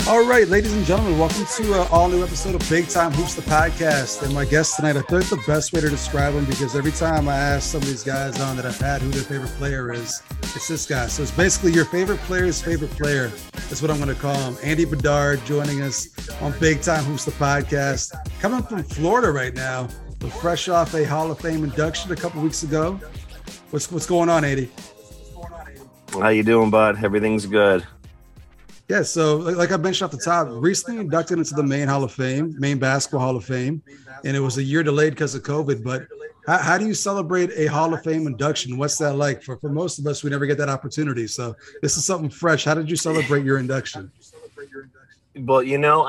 All right, ladies and gentlemen, welcome to an all-new episode of Big Time Hoops, the podcast. And my guest tonight, I feel like the best way to describe him, because every time I ask some of these guys on that I've had who their favorite player is, it's this guy. So it's basically your favorite player's favorite player. That's what I'm going to call him. Andy Bedard joining us on Big Time Hoops, the podcast. Coming from Florida right now, we're fresh off a Hall of Fame induction a couple weeks ago. What's going on, Andy? How you doing, bud? Everything's good. Yeah, so like I mentioned off the top, recently inducted into the Maine Hall of Fame, Maine Basketball Hall of Fame, and it was a year delayed because of COVID. But how do you celebrate a Hall of Fame induction? What's that like? For most of us, we never get that opportunity. So this is something fresh. How did you celebrate your induction? Well,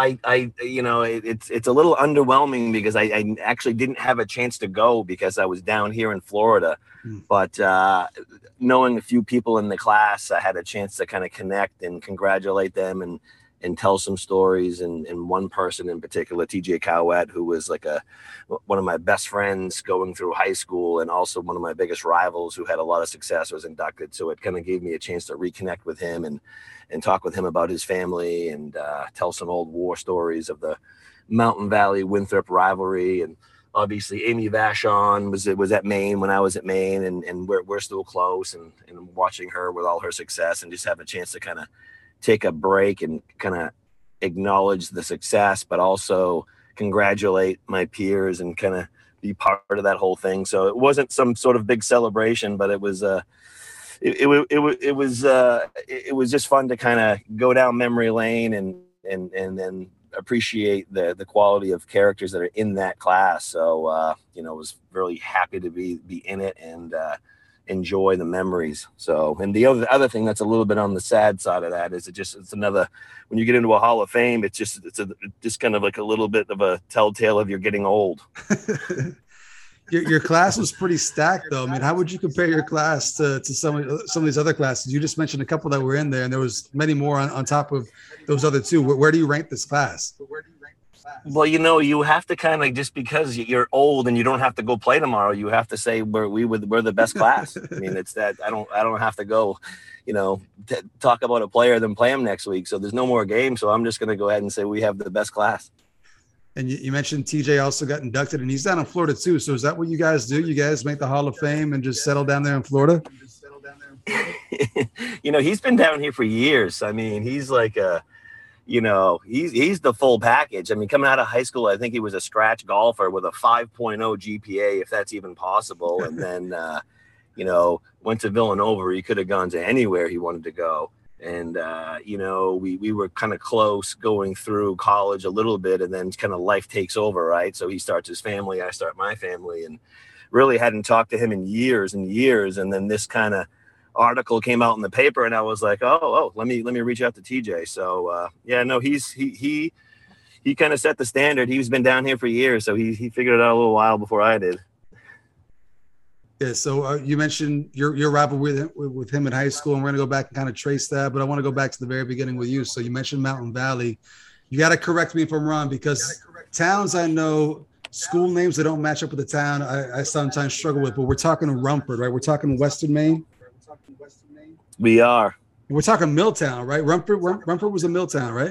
it's a little underwhelming because I actually didn't have a chance to go because I was down here in Florida. But knowing a few people in the class, I had a chance to kind of connect and congratulate them and tell some stories. And one person in particular, TJ Cowett, who was like one of my best friends going through high school and also one of my biggest rivals who had a lot of success, was inducted. So it kind of gave me a chance to reconnect with him and talk with him about his family and tell some old war stories of the Mountain Valley Winthrop rivalry. And obviously Amy Vachon was at Maine when I was at Maine, and we're still close, and watching her with all her success and just have a chance to kind of take a break and kind of acknowledge the success, but also congratulate my peers and kind of be part of that whole thing. So it wasn't some sort of big celebration, but it was it was just fun to kind of go down memory lane and then appreciate the quality of characters that are in that class. So was really happy to be in it and enjoy the memories. So, and the other thing that's a little bit on the sad side of that is it's another, when you get into a Hall of Fame, it's just kind of like a little bit of a telltale of you're getting old. Your class was pretty stacked, though. I mean, how would you compare your class to some of these other classes? You just mentioned a couple that were in there, and there was many more on top of those other two. Where do you rank this class? Well, you have to kind of, just because you're old and you don't have to go play tomorrow, you have to say we're the best class. I mean, it's that I don't have to go, talk about a player then play him next week. So there's no more games. So I'm just going to go ahead and say we have the best class. And you mentioned TJ also got inducted, and he's down in Florida too. So is that what you guys do? You guys make the Hall of Fame and just settle down there in Florida? He's been down here for years. I mean, he's like he's the full package. I mean, coming out of high school, I think he was a scratch golfer with a 5.0 GPA, if that's even possible. And then, went to Villanova. He could have gone to anywhere he wanted to go. And, we were kind of close going through college a little bit, and then kind of life takes over, right? So he starts his family, I start my family, and really hadn't talked to him in years and years. And then this kind of article came out in the paper, and I was like, oh, let me reach out to TJ. So, he kind of set the standard. He's been down here for years, so he figured it out a little while before I did. Yeah, so you mentioned your rivalry with him in high school, and we're going to go back and kind of trace that, but I want to go back to the very beginning with you. So you mentioned Mountain Valley. You got to correct me if I'm wrong, because towns, I know, school names that don't match up with the town, I sometimes struggle with, but we're talking Rumford, right? We're talking Western Maine? We are. We're talking Milltown, right? Rumford was a Milltown, right?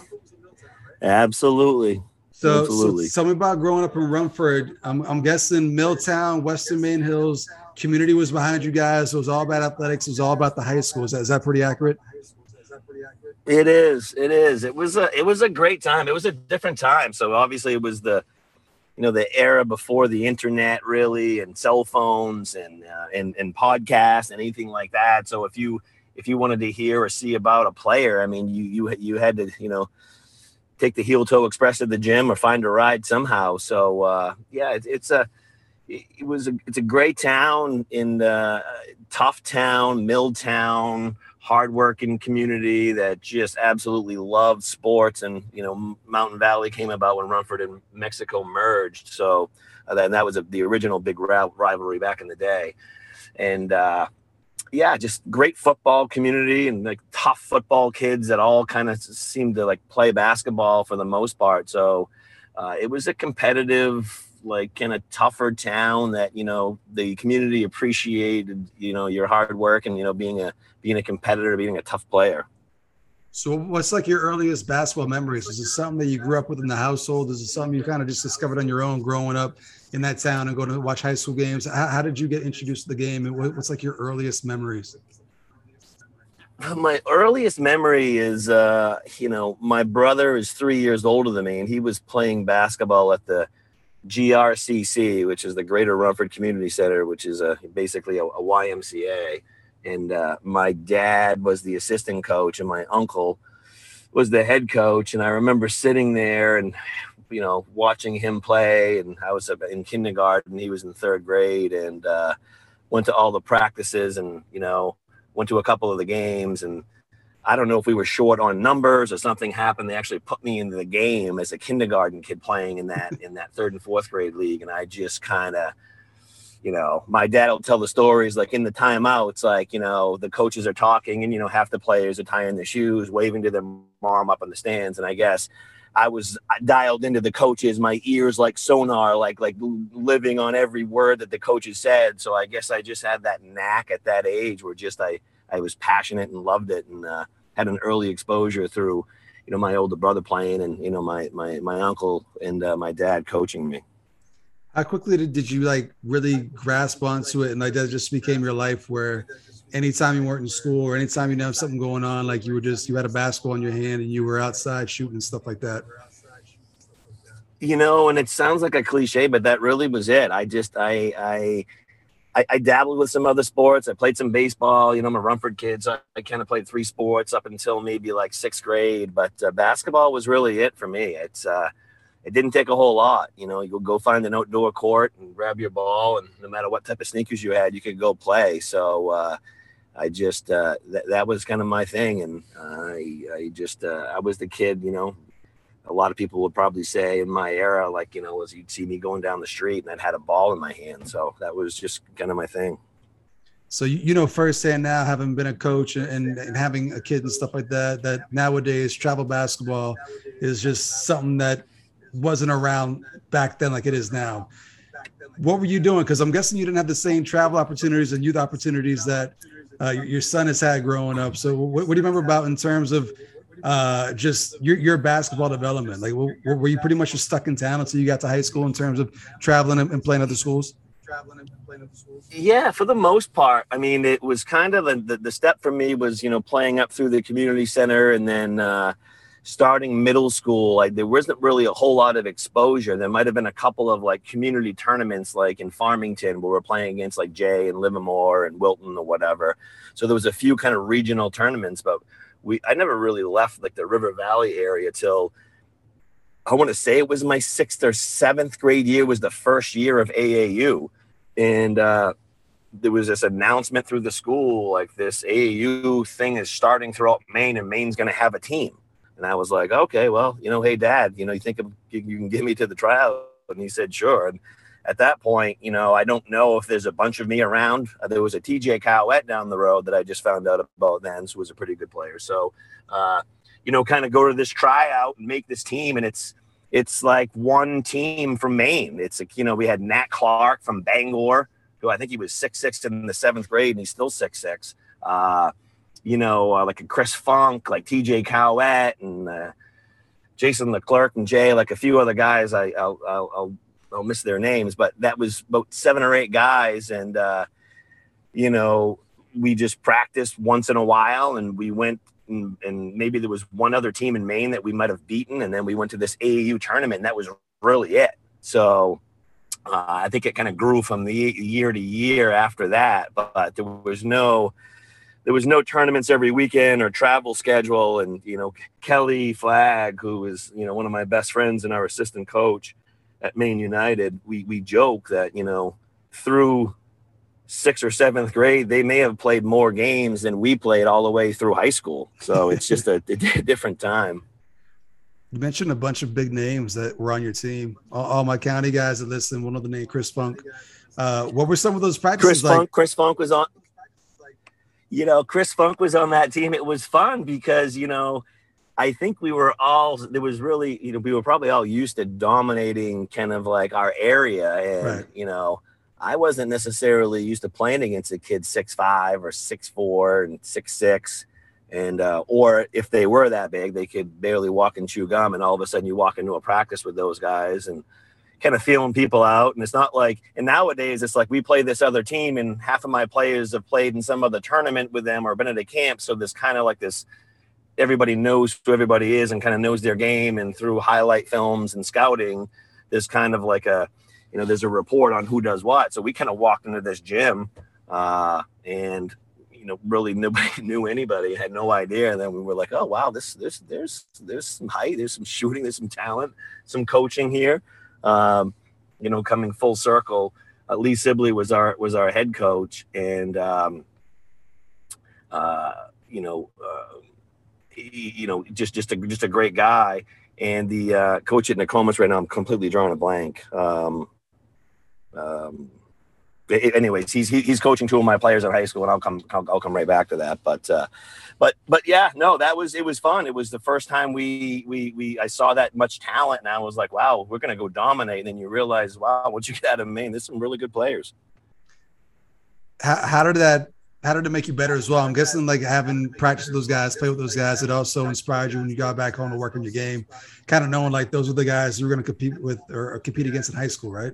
Absolutely. So tell me about growing up in Rumford. I'm guessing Milltown, Western Maine Hills community was behind you guys. So it was all about athletics. It was all about the high school. Is that pretty accurate? It is. It was a great time. It was a different time. So obviously it was the era before the internet, really, and cell phones and podcasts and anything like that. So if you wanted to hear or see about a player, I mean, you had to, take the heel toe express to the gym or find a ride somehow. So it's a great town in tough town, Milltown, hardworking community that just absolutely loved sports. And, Mountain Valley came about when Rumford and Mexico merged. So that was the original big rivalry back in the day. And, just great football community and like tough football kids that all kind of seemed to like play basketball for the most part. So it was a competitive, like kind of tougher town that, the community appreciated, your hard work and, being a competitor, being a tough player. So what's like your earliest basketball memories? Is it something that you grew up with in the household? Is it something you kind of just discovered on your own growing up in that town and going to watch high school games? How did you get introduced to the game, and what's like your earliest memories? My earliest memory is, my brother is 3 years older than me, and he was playing basketball at the GRCC, which is the Greater Rumford Community Center, which is basically a YMCA. And my dad was the assistant coach, and my uncle was the head coach. And I remember sitting there and, watching him play. And I was in kindergarten, he was in third grade, and went to all the practices and, went to a couple of the games. And I don't know if we were short on numbers or something happened. They actually put me into the game as a kindergarten kid playing in that third and fourth grade league. And I just kind of, my dad will tell the stories like in the timeouts, like, the coaches are talking and, half the players are tying their shoes, waving to their mom up in the stands. And I guess I was dialed into the coaches, my ears like sonar, like living on every word that the coaches said. So I guess I just had that knack at that age where just I was passionate and loved it, and had an early exposure through, my older brother playing and, my uncle and my dad coaching me. How quickly did you like really grasp onto it, and like that just became your life, where anytime you weren't in school or anytime you have something going on, like you had a basketball in your hand and you were outside shooting and stuff like that? And it sounds like a cliche, but that really was it. I dabbled with some other sports. I played some baseball. I'm a Rumford kid, so I kind of played 3 sports up until maybe like 6th grade. But basketball was really it for me. It didn't take a whole lot. You go find an outdoor court and grab your ball, and no matter what type of sneakers you had, you could go play. So that was kind of my thing. And I was the kid, a lot of people would probably say in my era, like, was you'd see me going down the street and I'd had a ball in my hand. So that was just kind of my thing. So, firsthand now, having been a coach and having a kid and stuff like that, that nowadays travel basketball is just something that wasn't around back then like it is now. What were you doing? Because I'm guessing you didn't have the same travel opportunities and youth opportunities that your son has had growing up. So what do you remember about in terms of just your basketball development? Like, were you pretty much just stuck in town until you got to high school in terms of traveling and playing other schools? Yeah, for the most part. I mean, it was kind of the step for me was, playing up through the community center, and then starting middle school. Like, there wasn't really a whole lot of exposure. There might have been a couple of like community tournaments, like in Farmington, where we're playing against like Jay and Livermore and Wilton or whatever. So there was a few kind of regional tournaments, but I never really left like the River Valley area till, I want to say it was my 6th or 7th grade year was the first year of AAU. And there was this announcement through the school, like this AAU thing is starting throughout Maine, and Maine's going to have a team. And I was like, okay, well, hey, Dad, you think you can get me to the tryout? And he said, sure. And at that point, I don't know if there's a bunch of me around. There was a TJ Cowett down the road that I just found out about then, who was a pretty good player. So, kind of go to this tryout and make this team. And it's like one team from Maine. It's like, we had Nat Clark from Bangor, who I think he was 6'6" in the 7th grade, and he's still 6'6". Like a Chris Funk, like TJ Cowett, and Jason Leclerc and Jay, like a few other guys. I'll miss their names, but that was about 7 or 8 guys. And, we just practiced once in a while, and we went and maybe there was one other team in Maine that we might've beaten. And then we went to this AAU tournament, and that was really it. So I think it kind of grew from the year to year after that, but there was no tournaments every weekend or travel schedule. And, Kelly Flagg, who is, one of my best friends and our assistant coach at Maine United, we joke that, through 6th or 7th grade, they may have played more games than we played all the way through high school. So it's just a different time. You mentioned a bunch of big names that were on your team. All my county guys that listen, one of the name Chris Funk. What were some of those practices like? Chris Funk was on. Chris Funk was on that team. It was fun because, I think we were probably all used to dominating kind of like our area. And, right. I wasn't necessarily used to playing against a kid 6'5" or 6'4" and 6'6". And or if they were that big, they could barely walk and chew gum, and all of a sudden you walk into a practice with those guys and kind of feeling people out. And it's not like, and nowadays it's like we play this other team and half of my players have played in some other tournament with them or been at a camp. So there's kind of like this, everybody knows who everybody is and kind of knows their game. And through highlight films and scouting, there's kind of like a, you know, there's a report on who does what. So we kind of walked into this gym and, you know, really nobody knew anybody, had no idea. And then we were like, oh, wow, there's some height, there's some shooting, there's some talent, some coaching here. You know, coming full circle, Lee Sibley was our head coach, and just a great guy. And the coach at Nokomis right now, I'm completely drawing a blank. Anyways, he's coaching two of my players in high school, and I'll come right back to that. But yeah, no, it was fun. It was the first time I saw that much talent, and I was like, wow, we're gonna go dominate. And then you realize, wow, once you get out of Maine, there's some really good players. How did it make you better as well? I'm guessing like having practiced with those guys, play with those guys, it also inspired you when you got back home to work on your game, kind of knowing like those are the guys you were going to compete with or compete against in high school, right?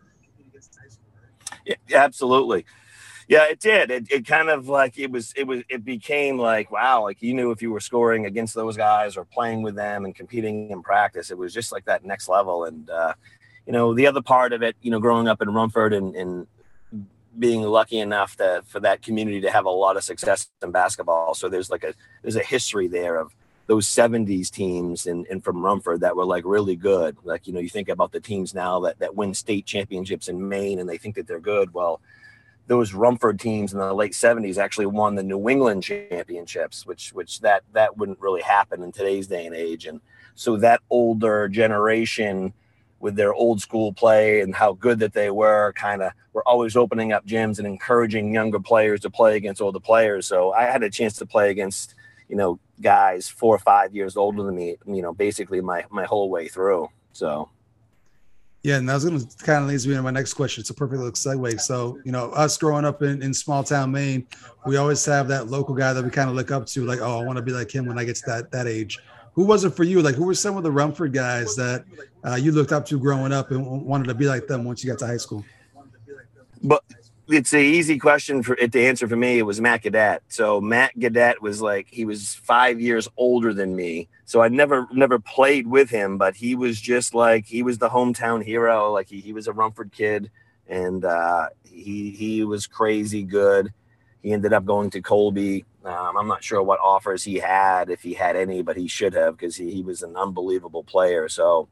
Yeah, absolutely. Yeah, it did. It kind of like it became like, wow, like you knew if you were scoring against those guys or playing with them and competing in practice, it was just like that next level. And, you know, the other part of it, you know, growing up in Rumford and being lucky enough for that community to have a lot of success in basketball. So there's a history there of those 70s teams and from Rumford that were like really good. Like, you know, you think about the teams now that win state championships in Maine and they think that they're good. Well, those Rumford teams in the late 70s actually won the New England championships, which that wouldn't really happen in today's day and age. And so that older generation with their old school play and how good that they were were always opening up gyms and encouraging younger players to play against older players. So I had a chance to play against, you know, guys 4 or 5 years older than me, you know, basically my whole way through. So. Yeah, and that was going to kind of leads me into my next question. It's a perfect little segue. So, you know, us growing up in small town Maine, we always have that local guy that we kind of look up to, like, oh, I want to be like him when I get to that age. Who was it for you? Like, who were some of the Rumford guys that you looked up to growing up and wanted to be like them once you got to high school? But it's an easy question to answer for me. It was Matt Gaudette. So Matt Gaudette was like, he was 5 years older than me. So I never played with him, but he was just like, he was the hometown hero. Like he was a Rumford kid, and he was crazy good. He ended up going to Colby. I'm not sure what offers he had, if he had any, but he should have, because he was an unbelievable player. So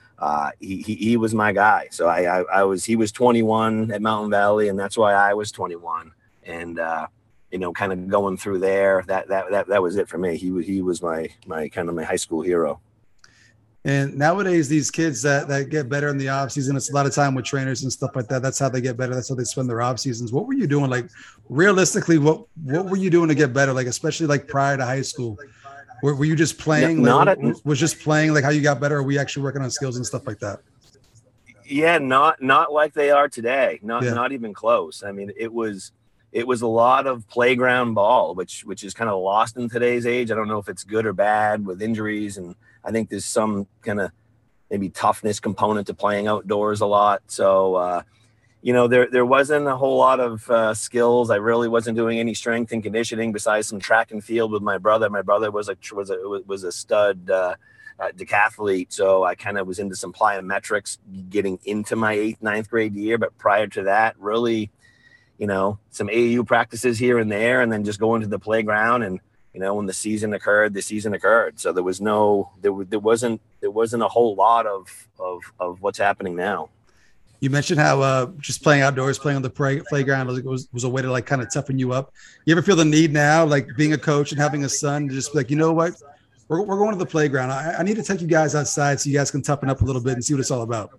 he was my guy. So he was 21 at Mountain Valley, and that's why I was 21. And you know, kind of going through there, that was it for me. He was my kind of my high school hero. And nowadays, these kids that get better in the off season, it's a lot of time with trainers and stuff like that. That's how they get better. That's how they spend their off seasons. What were you doing? Like, realistically, what were you doing to get better? Like, especially like prior to high school, were you just playing? Was just playing like how you got better? Or were we actually working on skills and stuff like that? Yeah, not like they are today. Not even close. I mean, it was a lot of playground ball, which is kind of lost in today's age. I don't know if it's good or bad with injuries, and I think there's some kind of maybe toughness component to playing outdoors a lot. So, you know, there wasn't a whole lot of skills. I really wasn't doing any strength and conditioning besides some track and field with my brother. My brother was a stud decathlete, so I kind of was into some plyometrics getting into my 8th, 9th grade year. But prior to that, really, you know, some AAU practices here and there, and then just going to the playground. And, you know, when the season occurred. So there wasn't a whole lot of what's happening now. You mentioned how just playing outdoors, playing on the playground was a way to like kind of toughen you up. You ever feel the need now, like being a coach and having a son, to just be like, you know what, we're going to the playground. I need to take you guys outside so you guys can toughen up a little bit and see what it's all about.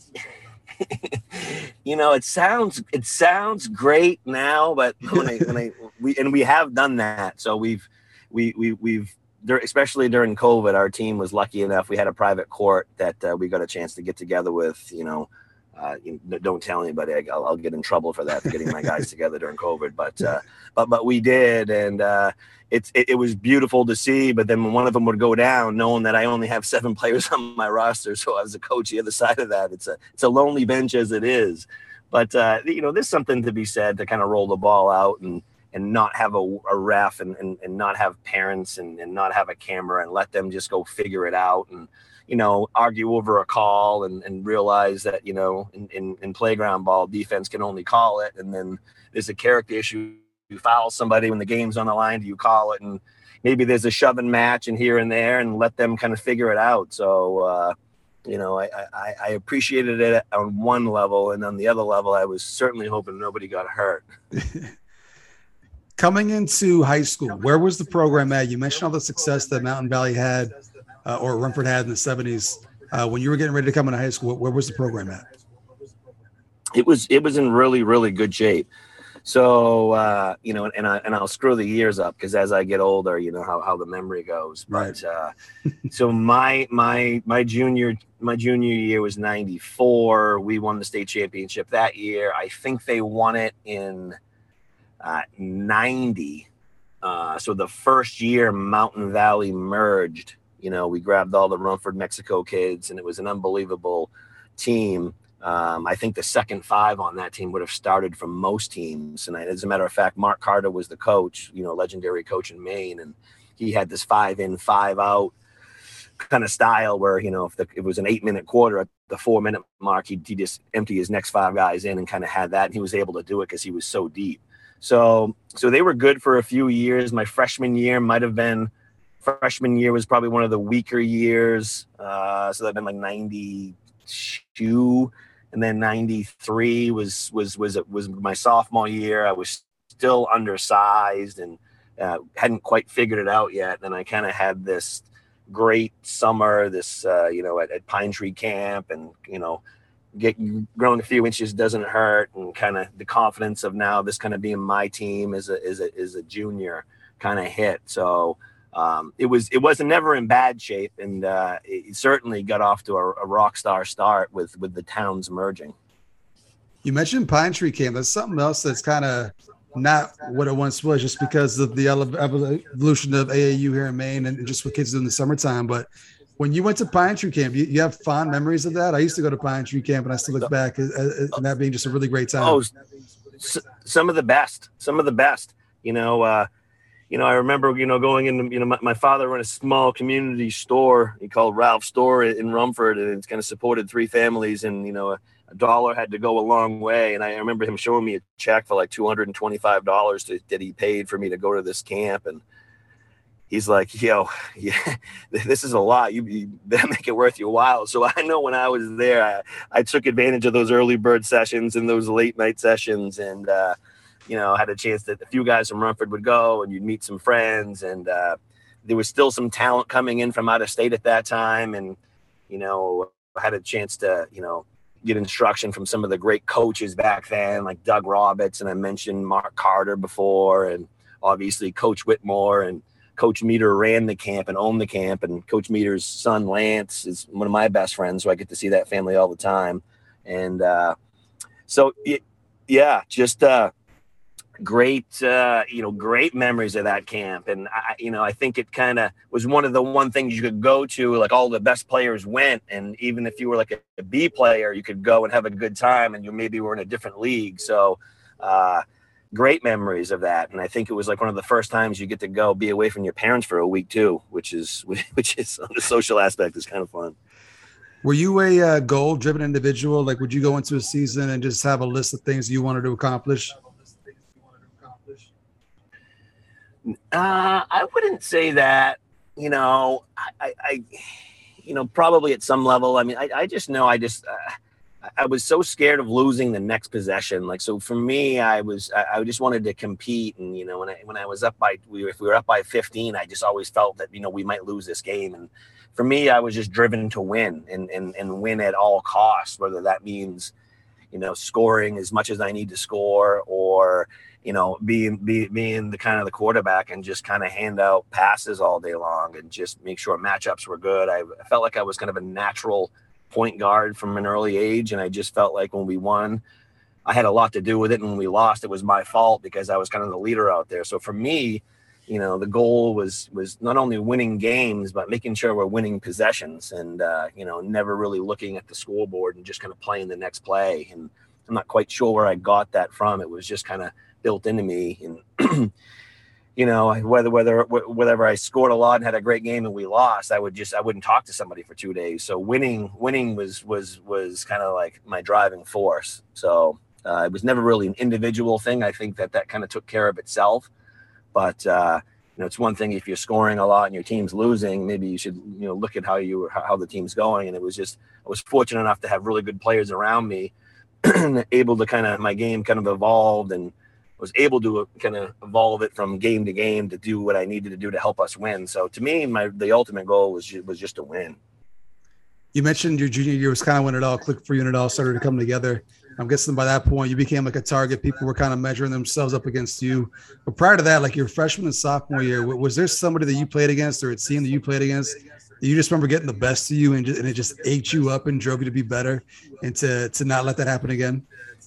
You know, it sounds great now, but we have done that. So we've especially during COVID, our team was lucky enough. We had a private court that we got a chance to get together with, you know, don't tell anybody. I'll get in trouble for that, for getting my guys together during COVID. But we did, and it was beautiful to see. But then when one of them would go down, knowing that I only have 7 players on my roster, so I was a coach the other side of that. It's a lonely bench as it is. But there's something to be said to kind of roll the ball out and not have a ref and not have parents and not have a camera and let them just go figure it out and argue over a call and realize that, in playground ball, defense can only call it. And then there's a character issue. You foul somebody when the game's on the line, do you call it? And maybe there's a shoving match and here and there and let them kind of figure it out. So, I appreciated it on one level. And on the other level, I was certainly hoping nobody got hurt. Coming into high school, where was the program at? You mentioned all the success that Mountain Valley had or Rumford had in the 70s. When you were getting ready to come into high school, where was the program at? It was in really, really good shape. So, and I'll screw the years up because as I get older, how the memory goes. But so my junior year was 94. We won the state championship that year. I think they won it in 90. So the first year Mountain Valley merged, we grabbed all the Rumford, Mexico kids, and it was an unbelievable team. I think the second 5 on that team would have started from most teams. And as a matter of fact, Mark Carter was the coach, legendary coach in Maine. And he had this 5 in, 5 out kind of style where, if it was an 8-minute quarter at the 4-minute mark, he just empty his next 5 guys in and kind of had that. And he was able to do it because he was so deep. So they were good for a few years. My freshman year was probably one of the weaker years. So that'd been like 92. And then 93 was my sophomore year. I was still undersized and hadn't quite figured it out yet. And I kind of had this great summer, at Pine Tree Camp, and growing a few inches doesn't hurt, and kind of the confidence of now this kind of being my team as a junior kind of hit. So it wasn't never in bad shape, and it certainly got off to a rock star start with the towns merging. You mentioned Pine Tree Camp. That's something else that's kind of not what it once was, just because of the evolution of AAU here in Maine and just what kids do in the summertime. But when you went to Pine Tree Camp, you have fond memories of that? I used to go to Pine Tree Camp, and I still look back at that being just a really great time. Oh, some of the best. I remember, going in, my father ran a small community store he called Ralph's Store in Rumford, and it's kind of supported 3 families, and, $1 had to go a long way. And I remember him showing me a check for like $225 that he paid for me to go to this camp. And he's like, this is a lot. You better make it worth your while. So I know when I was there, I took advantage of those early bird sessions and those late night sessions, and, had a chance that a few guys from Rumford would go, and you'd meet some friends, and there was still some talent coming in from out of state at that time. And, had a chance to, get instruction from some of the great coaches back then, like Doug Roberts. And I mentioned Mark Carter before, and obviously Coach Whitmore, and Coach Meter ran the camp and owned the camp. And Coach Meter's son, Lance, is one of my best friends. So I get to see that family all the time. And great memories of that camp. And I think it kind of was one of the things you could go to, like all the best players went. And even if you were like a B player, you could go and have a good time, and you maybe were in a different league. So great memories of that. And I think it was like one of the first times you get to go be away from your parents for a week too, which is on the social aspect is kind of fun. Were you a goal-driven individual? Like, would you go into a season and just have a list of things you wanted to accomplish? I wouldn't say that, probably at some level. I mean, I just know I was so scared of losing the next possession. Like, so for me, I just wanted to compete. And, when I was if we were up by 15, I just always felt that, we might lose this game. And for me, I was just driven to win and win at all costs, whether that means, scoring as much as I need to score, or, being the kind of the quarterback and just kind of hand out passes all day long and just make sure matchups were good. I felt like I was kind of a natural point guard from an early age. And I just felt like when we won, I had a lot to do with it. And when we lost, it was my fault because I was kind of the leader out there. So for me, you know, the goal was not only winning games, but making sure we're winning possessions and, you know, never really looking at the scoreboard and just kind of playing the next play. And I'm not quite sure where I got that from. It was just kind of built into me. And, you know, whether I scored a lot and had a great game and we lost, I wouldn't talk to somebody for 2 days. So winning was kind of like my driving force. So it was never really an individual thing. I think that kind of took care of itself. But, you know, it's one thing if you're scoring a lot and your team's losing, maybe you should, you know, look at how the team's going. And I was fortunate enough to have really good players around me, able to my game kind of evolved and was able to kind of evolve it from game to game to do what I needed to do to help us win. So to me, the ultimate goal was just to win. You mentioned your junior year was kind of when it all clicked for you and it all started to come together. I'm guessing by that point you became like a target. People were kind of measuring themselves up against you. But prior to that, like your freshman and sophomore year, was there somebody that you played against or a team that you played against that you just remember getting the best of you and it just ate you up and drove you to be better and to not let that happen again?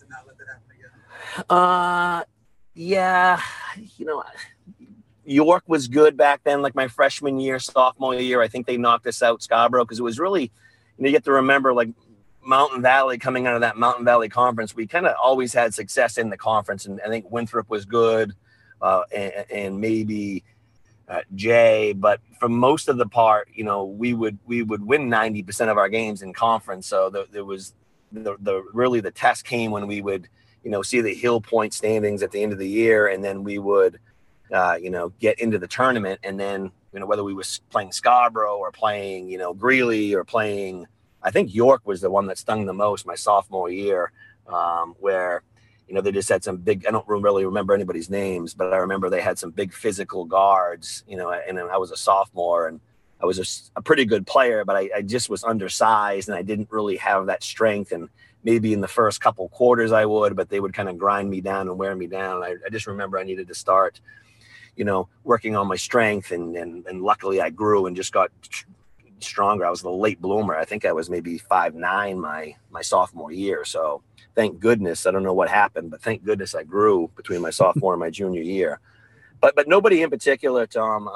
Yeah, you know, York was good back then, like my freshman year, sophomore year. I think they knocked us out, Scarborough, because it was really, you know, you have to remember, like, Mountain Valley, coming out of that Mountain Valley Conference, we kind of always had success in the conference. And I think Winthrop was good and maybe Jay. But for most of the part, you know, we would win 90% of our games in conference. So there was really the test came when we would, you know, see the Hill Point standings at the end of the year. And then we would, you know, get into the tournament. And then, you know, whether we was playing Scarborough or playing, you know, Greeley or playing, I think York was the one that stung the most my sophomore year, where, you know, they just had some big, I don't really remember anybody's names, but I remember they had some big physical guards, you know, and I was a sophomore and I was a pretty good player, but I just was undersized and I didn't really have that strength. And maybe in the first couple quarters I would, but they would kind of grind me down and wear me down. I just remember I needed to start, you know, working on my strength and luckily I grew and just got stronger. I was the late bloomer. I think I was maybe 5'9" my sophomore year. So thank goodness. I don't know what happened, but thank goodness I grew between my sophomore and my junior year. But nobody in particular, Tom.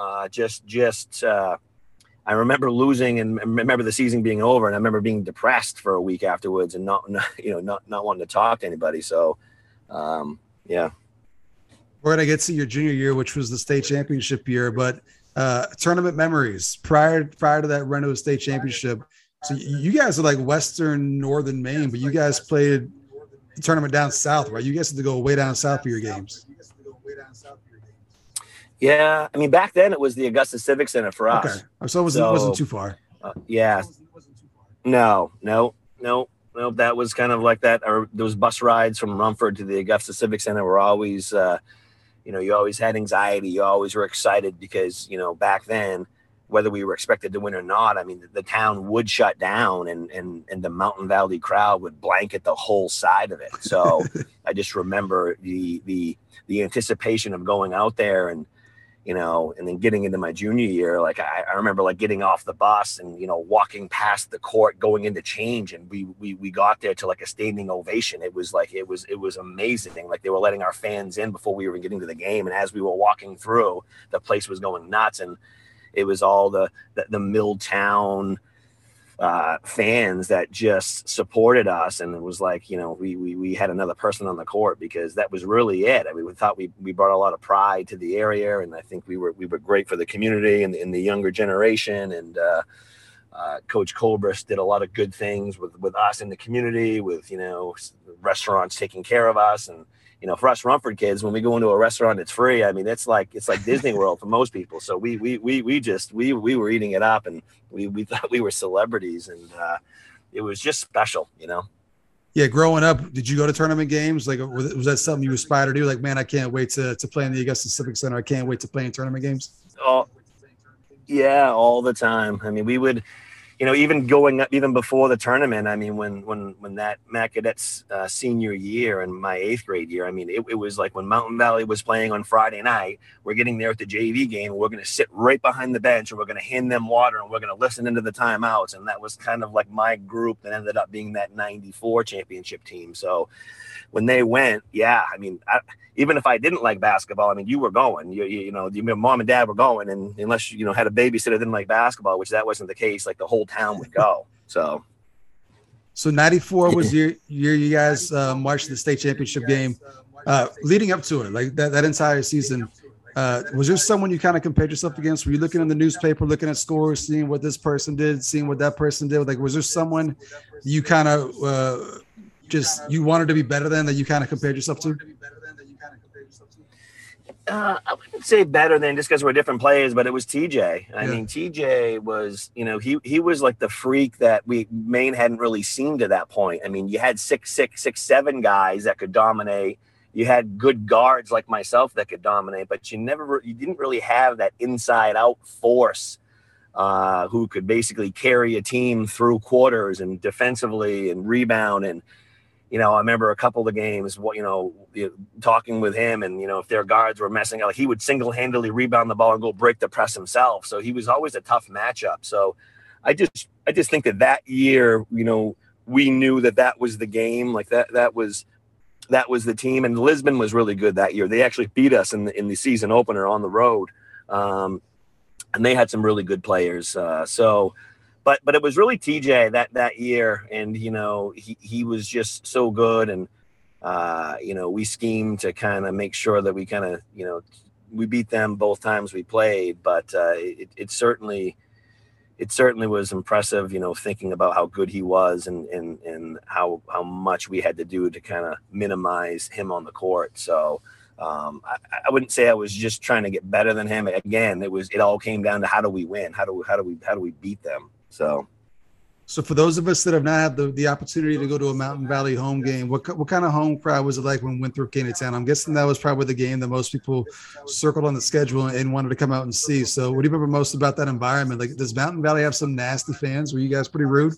I remember losing and remember the season being over, and I remember being depressed for a week afterwards and not wanting to talk to anybody. So, yeah. We're gonna get to your junior year, which was the state championship year, but tournament memories prior to that run to a state championship. So you guys are like Western Northern Maine, but you guys played the tournament down south, right? You guys had to go way down south for your games. Yeah, I mean, back then it was the Augusta Civic Center for us. Okay, so it wasn't too far. Yeah, no, that was kind of like that. Or those bus rides from Rumford to the Augusta Civic Center were always, you know, you always had anxiety. You always were excited because, you know, back then, whether we were expected to win or not, I mean, the town would shut down and the Mountain Valley crowd would blanket the whole side of it. So I just remember the anticipation of going out there and, you know, and then getting into my junior year, like I remember like getting off the bus and, you know, walking past the court, going into change. And we got there to like a standing ovation. It was like, it was amazing. Like they were letting our fans in before we were getting to the game. And as we were walking through, the place was going nuts. And it was all the Milltown fans that just supported us. And it was like, you know, we had another person on the court because that was really it. I mean, we thought we brought a lot of pride to the area. And I think we were great for the community and in the younger generation. And Coach Colbrus did a lot of good things with us in the community, with, you know, restaurants taking care of us. And, you know, for us Rumford kids, when we go into a restaurant, it's free. I mean, it's like Disney World for most people. So we were eating it up, and we thought we were celebrities, and it was just special, you know. Yeah, growing up, did you go to tournament games? Like, was that something you aspired to do? Like, man, I can't wait to play in the Augusta Civic Center. I can't wait to play in tournament games. Oh, yeah, all the time. I mean, we would, even going up, even before the tournament, I mean, when that Matt Cadet's senior year and my 8th grade year, I mean, it was like when Mountain Valley was playing on Friday night, we're getting there at the JV game, we're going to sit right behind the bench and we're going to hand them water and we're going to listen into the timeouts. And that was kind of like my group that ended up being that 94 championship team. So when they went, yeah, I mean, even if I didn't like basketball, I mean, you were going, your mom and dad were going, and unless you had a babysitter that didn't like basketball, which that wasn't the case, like the whole town would go. So 94 was your year you guys marched to the state championship game. Leading up to it, like that entire season, was there someone you kind of compared yourself against? Were you looking in the newspaper, looking at scores, seeing what this person did, seeing what that person did? Like, was there someone you kind of you wanted to be better than, that you kind of compared yourself to? I wouldn't say better than, just because we're different players, but it was TJ. I mean, TJ was, he was like the freak that Maine hadn't really seen to that point. I mean, you had 6'6", 6'7" guys that could dominate. You had good guards like myself that could dominate, but you didn't really have that inside out force who could basically carry a team through quarters and defensively and rebound. And I remember a couple of the games, talking with him, and, if their guards were messing up, like he would single-handedly rebound the ball and go break the press himself. So he was always a tough matchup. So I just think that year, we knew that was the game. Like that was the team. And Lisbon was really good that year. They actually beat us in the season opener on the road. And they had some really good players. But it was really TJ that year, and he was just so good, and we schemed to kind of make sure that we kind of we beat them both times we played, but it certainly was impressive, thinking about how good he was and how much we had to do to kind of minimize him on the court. So I wouldn't say I was just trying to get better than him. Again, it all came down to how do we win, how do we beat them. So for those of us that have not had the opportunity to go to a Mountain Valley home game, what kind of home crowd was it like when Winthrop came to town? I'm guessing that was probably the game that most people circled on the schedule and wanted to come out and see. So what do you remember most about that environment? Like, does Mountain Valley have some nasty fans? Were you guys pretty rude?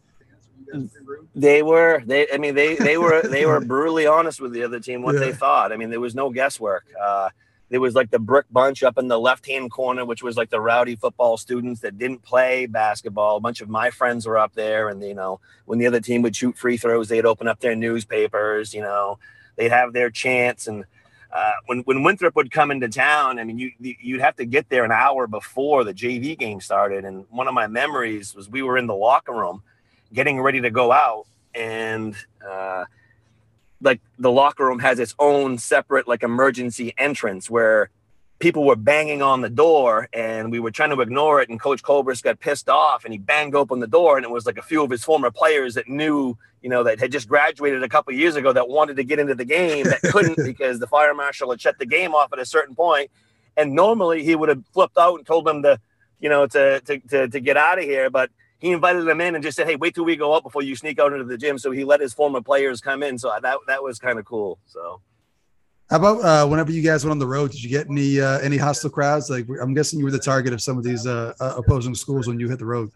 They were brutally honest with the other team, what they thought. I mean, there was no guesswork. There was like the brick bunch up in the left-hand corner, which was like the rowdy football students that didn't play basketball. A bunch of my friends were up there, and when the other team would shoot free throws, they'd open up their newspapers. They'd have their chants. And when Winthrop would come into town, I mean, you'd have to get there an hour before the JV game started. And one of my memories was we were in the locker room getting ready to go out, and like the locker room has its own separate like emergency entrance where people were banging on the door, and we were trying to ignore it. And Coach Colbert got pissed off, and he banged open the door, and it was like a few of his former players that knew, that had just graduated a couple of years ago that wanted to get into the game that couldn't because the fire marshal had shut the game off at a certain point. And normally he would have flipped out and told them to get out of here. But he invited them in and just said, hey, wait till we go up before you sneak out into the gym. So he let his former players come in. So that was kind of cool. So how about whenever you guys went on the road, did you get any hostile crowds? Like, I'm guessing you were the target of some of these opposing schools when you hit the road.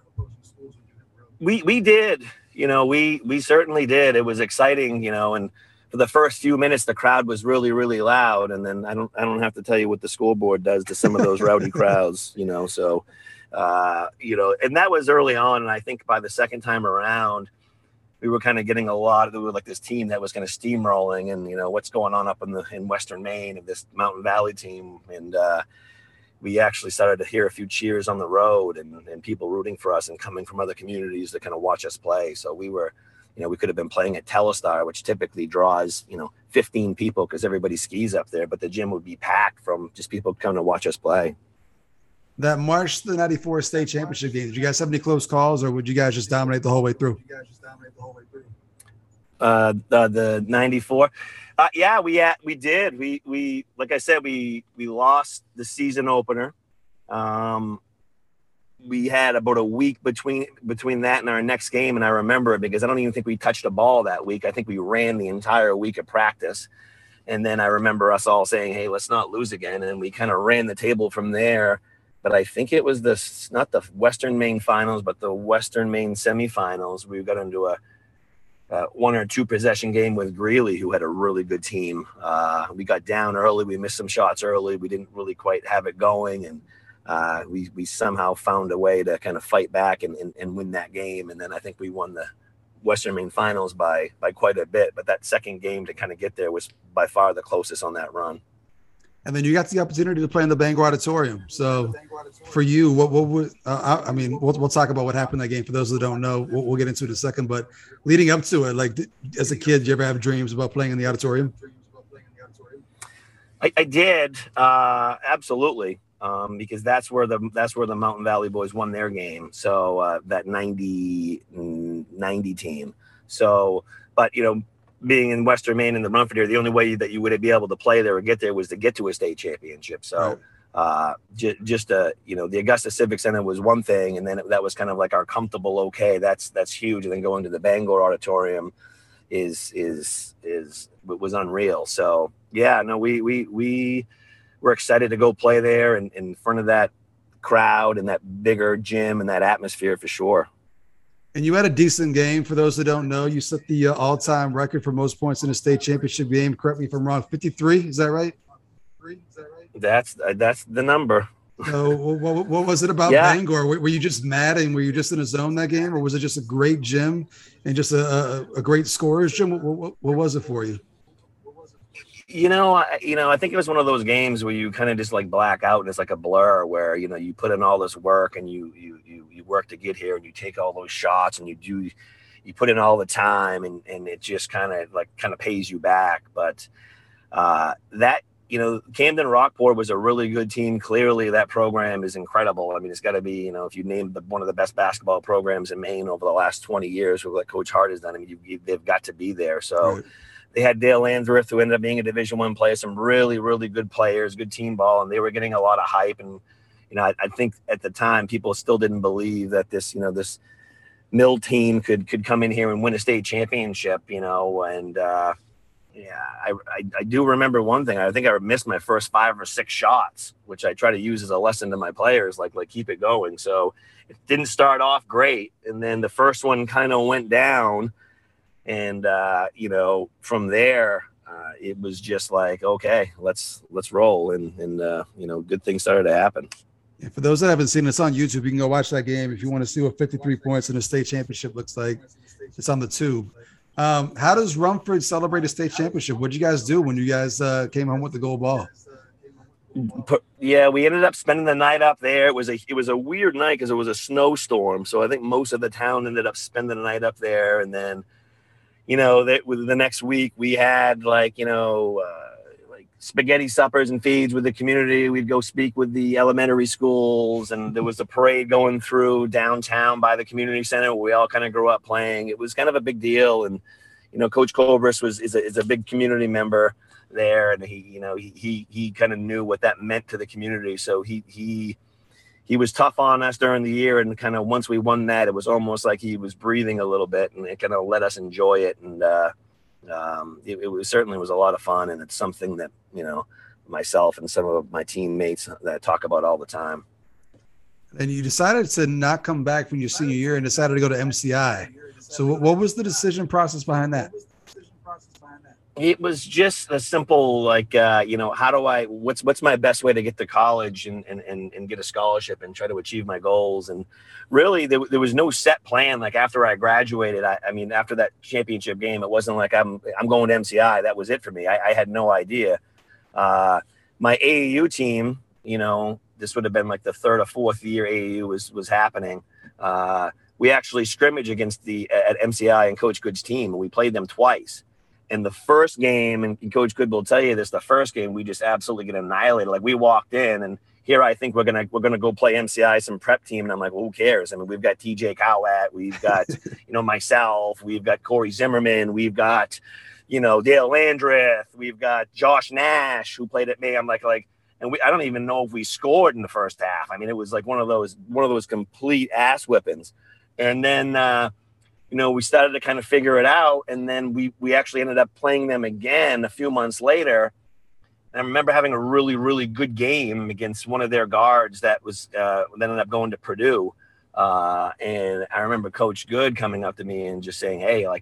We did, we certainly did. It was exciting, and for the first few minutes, the crowd was really, really loud. And then I don't have to tell you what the scoreboard does to some of those rowdy crowds, so and that was early on. And I think by the second time around, we were kind of getting we were like this team that was kind of steamrolling, and, what's going on up in Western Maine of this Mountain Valley team. And we actually started to hear a few cheers on the road and people rooting for us and coming from other communities to kind of watch us play. So we were, we could have been playing at Telestar, which typically draws, 15 people because everybody skis up there, but the gym would be packed from just people coming to watch us play. That March the 94 state championship game, did you guys have any close calls, or would you guys just dominate the whole way through? The 94. Yeah, we did. We like I said, we lost the season opener. We had about a week between that and our next game. And I remember it because I don't even think we touched a ball that week. I think we ran the entire week of practice. And then I remember us all saying, hey, let's not lose again. And we kind of ran the table from there. but I think it was not the Western Maine finals, but the Western Maine semifinals. We got into a 1 or 2 possession game with Greeley, who had a really good team. We got down early. We missed some shots early. We didn't really quite have it going. And we somehow found a way to kind of fight back and win that game. And then I think we won the Western Maine finals by quite a bit. But that second game to kind of get there was by far the closest on that run. And then you got the opportunity to play in the Bangor Auditorium. So for you, what would I mean, we'll talk about what happened in that game. For those who don't know, we'll get into it in a second. But leading up to it, like as a kid, did you ever have dreams about playing in the auditorium? I did, absolutely, because that's where the Mountain Valley boys won their game. So that 90 team. So, but being in Western Maine in the Rumford area, the only way that you would be able to play there or get there was to get to a state championship. So the Augusta Civic Center was one thing, and then that was kind of like our comfortable, okay, that's huge. And then going to the Bangor Auditorium was unreal. So yeah, no, we were excited to go play there in front of that crowd and that bigger gym and that atmosphere for sure. And you had a decent game. For those that don't know, you set the all-time record for most points in a state championship game. Correct me if I'm wrong. 53, is that right? That's the number. So what was it about Bangor? Were you just mad and were you just in a zone that game, or was it just a great gym and just a great scorer's gym? What was it for you? I think it was one of those games where you kind of just like black out and it's like a blur where, you put in all this work and you work to get here and you take all those shots and you put in all the time and it just kind of pays you back. But Camden Rockport was a really good team. Clearly that program is incredible. I mean, it's got to be, if you name one of the best basketball programs in Maine over the last 20 years with what Coach Hart has done, I mean, they've got to be there. So right. They had Dale Landreth, who ended up being a Division I player, some really, really good players, good team ball, and they were getting a lot of hype. And, I think at the time people still didn't believe that this Mill team could come in here and win a state championship, and I do remember one thing. I think I missed my first 5 or 6 shots, which I try to use as a lesson to my players, like keep it going. So it didn't start off great. And then the first one kind of went down. And, from there, it was just like, okay, let's roll. And good things started to happen. Yeah, for those that haven't seen it, it's on YouTube. You can go watch that game. If you want to see what 53 points in a state championship looks like, it's on the tube. How does Rumford celebrate a state championship? What did you guys do when you guys came home with the gold ball? Yeah, we ended up spending the night up there. It was a weird night because it was a snowstorm. So I think most of the town ended up spending the night up there. And then, the next week we had like spaghetti suppers and feeds with the community. We'd go speak with the elementary schools, and there was a parade going through downtown by the community center where we all kind of grew up playing. It was kind of a big deal. And, Coach Cobras is a big community member there. And he kind of knew what that meant to the community. So he was tough on us during the year, and kind of once we won that, it was almost like he was breathing a little bit, and it kind of let us enjoy it. And it certainly was a lot of fun, and it's something that myself and some of my teammates that talk about all the time. And you decided to not come back from your senior year and decided to go to MCI. So what was the decision process behind that? It was just a simple, what's my best way to get to college and get a scholarship and try to achieve my goals. And really there was no set plan. Like after I graduated, after that championship game, it wasn't like I'm going to MCI. That was it for me. I had no idea. My AAU team, this would have been like the 3rd or 4th year AAU was happening. We actually scrimmaged against at MCI and Coach Good's team, and we played them twice. And the first game, and Coach Good will tell you this, the first game we just absolutely get annihilated. Like we walked in, and here I think we're gonna go play MCI, some prep team, and I'm like, well, who cares? I mean, we've got TJ Cowat, we've got myself, we've got Corey Zimmerman, we've got Dale Landreth, we've got Josh Nash who played at me. I'm like, and I don't even know if we scored in the first half. I mean, it was like one of those complete ass whippings, and then. We started to kind of figure it out, and then we actually ended up playing them again a few months later. And I remember having a really, really good game against one of their guards that was ended up going to Purdue. And I remember Coach Good coming up to me and just saying, hey, like,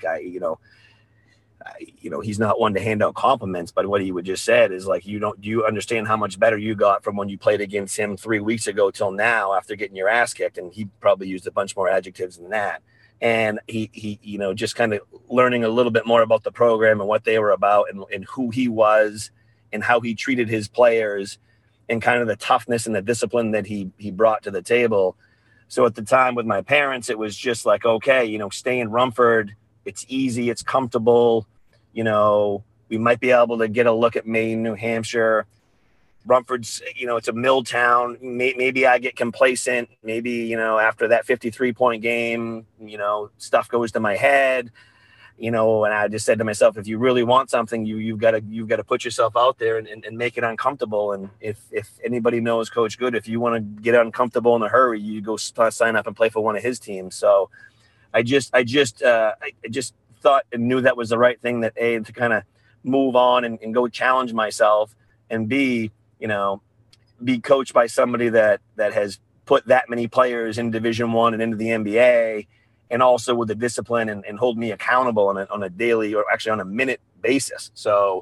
he's not one to hand out compliments, but what he would just said is like, do you understand how much better you got from when you played against him 3 weeks ago till now after getting your ass kicked? And he probably used a bunch more adjectives than that. And he just kind of learning a little bit more about the program and what they were about and who he was and how he treated his players and kind of the toughness and the discipline that he brought to the table. So at the time with my parents, it was just like, okay, stay in Rumford. It's easy. It's comfortable. We might be able to get a look at Maine, New Hampshire. Rumford's, it's a mill town. Maybe I get complacent. Maybe, after that 53-point game, stuff goes to my head, and I just said to myself, if you really want something, you've got to put yourself out there and make it uncomfortable. And if anybody knows Coach Good, if you want to get uncomfortable in a hurry, you go sign up and play for one of his teams. So I just thought and knew that was the right thing, that A, to kind of move on and go challenge myself, and B, be coached by somebody that has put that many players in Division I and into the NBA, and also with the discipline and hold me accountable on a daily, or actually on a minute basis. So,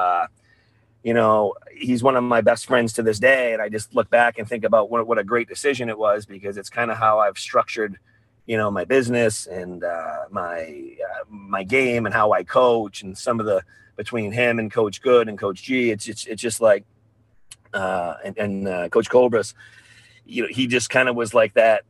he's one of my best friends to this day. And I just look back and think about what a great decision it was, because it's kind of how I've structured my business and my game and how I coach, and some of the between him and Coach Good and Coach G. It's just like Coach Cobras. He just kind of was like that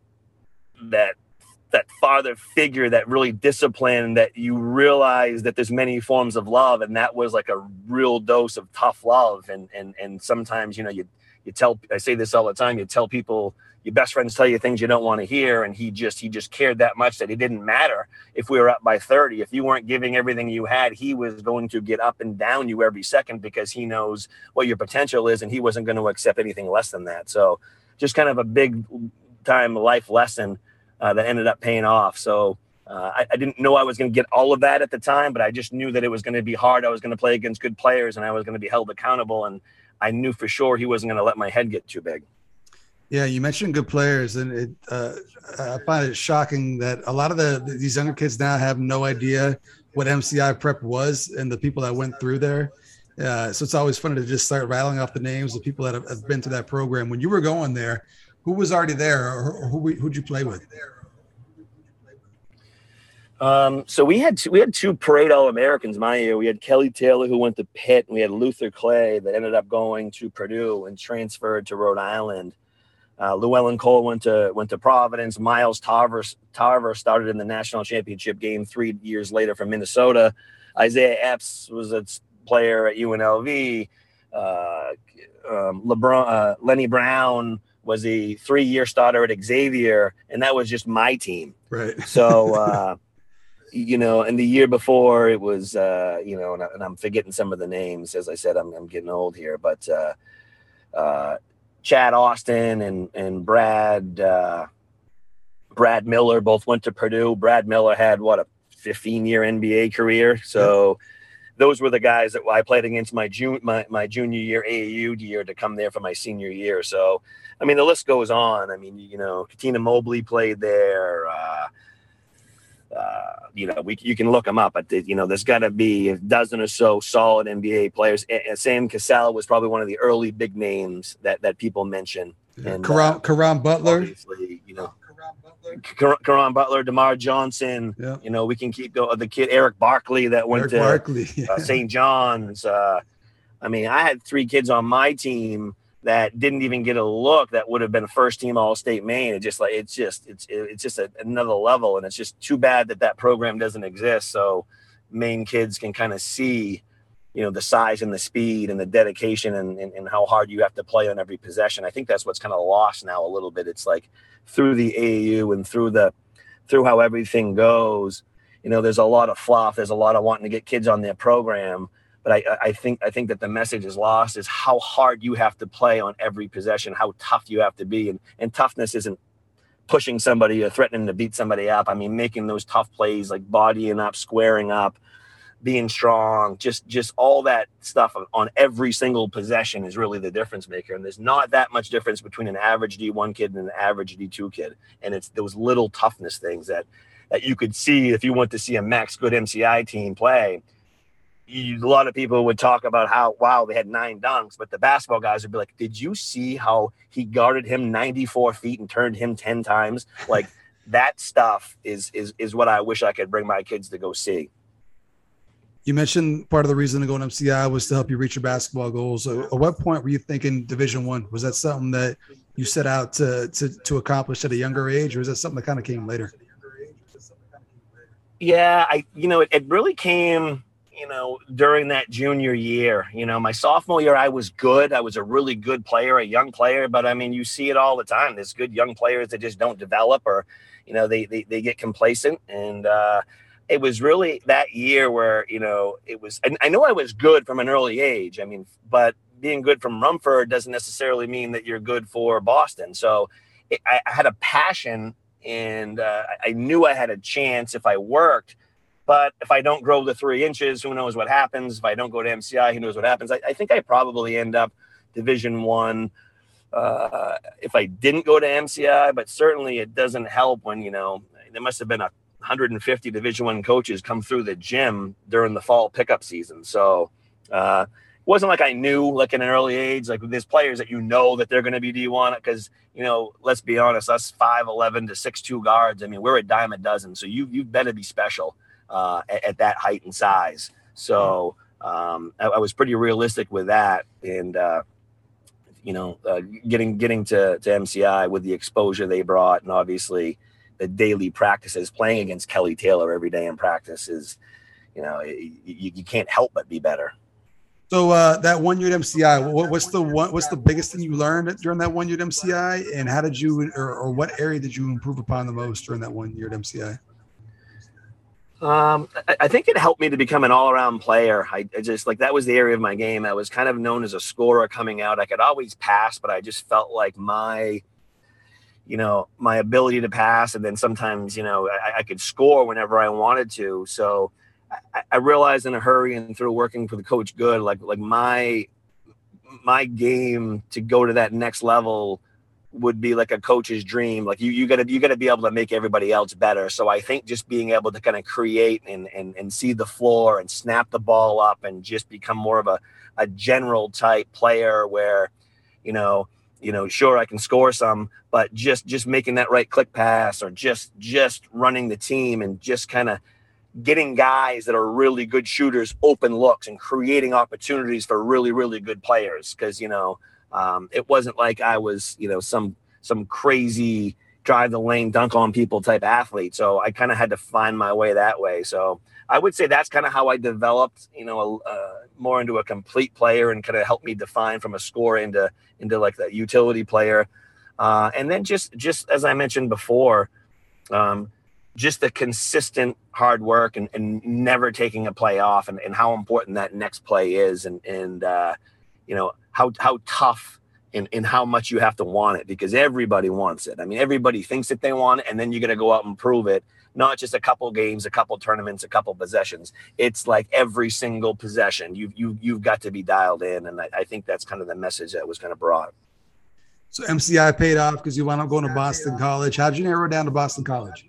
father figure that really disciplined, that you realize that there's many forms of love, and that was like a real dose of tough love. And sometimes you tell, I say this all the time, you tell people, your best friends tell you things you don't want to hear. And he just cared that much that it didn't matter if we were up by 30. If you weren't giving everything you had, he was going to get up and down you every second, because he knows what your potential is, and he wasn't going to accept anything less than that. So just kind of a big time life lesson that ended up paying off. So I didn't know I was going to get all of that at the time, but I just knew that it was going to be hard. I was going to play against good players, and I was going to be held accountable. And I knew for sure he wasn't going to let my head get too big. Yeah, you mentioned good players, and I find it shocking that a lot of these younger kids now have no idea what MCI prep was and the people that went through there. So it's always funny to just start rattling off the names of people that have been through that program. When you were going there, who was already there, or who'd you play with? So we had two Parade All-Americans my year. We had Kelly Taylor, who went to Pitt, and we had Luther Clay that ended up going to Purdue and transferred to Rhode Island. Llewellyn Cole went to Providence. Miles Tarver started in the national championship game 3 years later from Minnesota. Isaiah Epps was a player at UNLV. Lenny Brown was a 3-year starter at Xavier, and that was just my team. Right. So, and the year before it was, and I'm forgetting some of the names. As I said, I'm getting old here, but Chad Austin and Brad Miller both went to Purdue. Brad Miller had a 15-year NBA career. So those were the guys that I played against my junior year, AAU year, to come there for my senior year. So, I mean, the list goes on. I mean, Katina Mobley played there. You can look them up, but there's got to be a dozen or so solid NBA players. And Sam Cassell was probably one of the early big names that people mention. And Caron Butler, obviously, Caron Butler, DeMar Johnson. Yeah. We can keep going. The kid Eric Barkley that went to St. John's. I had 3 kids on my team that didn't even get a look that would have been first team All-State Maine. It's just another level. And it's just too bad that program doesn't exist. So Maine kids can kind of see, the size and the speed and the dedication and how hard you have to play on every possession. I think that's what's kind of lost now a little bit. It's like through the AAU and through how everything goes, there's a lot of fluff. There's a lot of wanting to get kids on their program. But I think that the message is lost is how hard you have to play on every possession, how tough you have to be. And toughness isn't pushing somebody or threatening to beat somebody up. I mean, making those tough plays, like bodying up, squaring up, being strong, just all that stuff on every single possession is really the difference maker. And there's not that much difference between an average D1 kid and an average D2 kid. And it's those little toughness things that you could see if you went to see a max good MCI team play. A lot of people would talk about how, wow, they had 9 dunks, but the basketball guys would be like, did you see how he guarded him 94 feet and turned him 10 times? Like that stuff is what I wish I could bring my kids to go see. You mentioned part of the reason to go to MCI was to help you reach your basketball goals. So at what point were you thinking Division I? Was that something that you set out to accomplish at a younger age, or is that something that kind of came later? Yeah, it really came, during that junior year. My sophomore year, I was good. I was a really good player, a young player. But, I mean, you see it all the time. There's good young players that just don't develop, or, they get complacent. And it was really that year where, it was – and I know I was good from an early age. I mean, but being good from Rumford doesn't necessarily mean that you're good for Boston. So I had a passion, and I knew I had a chance if I worked. But if I don't grow the 3 inches, who knows what happens? If I don't go to MCI, who knows what happens? I think I probably end up Division I if I didn't go to MCI. But certainly it doesn't help when, there must have been 150 Division I coaches come through the gym during the fall pickup season. So it wasn't like I knew, like in an early age, like there's players that that they're going to be D1 because, let's be honest, us 5'11" to 6'2" guards, I mean, we're a dime a dozen. So you better be special at that height and size. So I was pretty realistic with that. And, getting to MCI with the exposure they brought, and obviously the daily practices, playing against Kelly Taylor every day in practice is, you can't help but be better. So that 1 year at MCI, what's the biggest thing you learned during that 1 year at MCI, and how did you, or what area did you improve upon the most during that 1 year at MCI? I think it helped me to become an all-around player. I just that was the area of my game. I was kind of known as a scorer coming out. I could always pass, but I just felt like my ability to pass, and then sometimes, I could score whenever I wanted to. So I realized in a hurry, and through working for the Coach Good, like my game to go to that next level would be like a coach's dream. Like you gotta be able to make everybody else better. So I think just being able to kind of create and see the floor and snap the ball up and just become more of a general type player where, sure, I can score some, but just making that right click pass, or just running the team and just kind of getting guys that are really good shooters open looks and creating opportunities for really, really good players. Because, it wasn't like I was, some crazy drive the lane, dunk on people type athlete. So I kind of had to find my way that way. So I would say that's kind of how I developed, more into a complete player, and kind of helped me define from a scorer into like that utility player. And then just as I mentioned before, just the consistent hard work and never taking a play off, and how important that next play is, and how tough and how much you have to want it, because everybody wants it. I mean, everybody thinks that they want it, and then you got to go out and prove it. Not just a couple games, a couple tournaments, a couple possessions. It's like every single possession you've got to be dialed in. And I think that's kind of the message that was kind of brought. So MCI paid off because you wound up going to Boston College. How'd you narrow down to Boston College?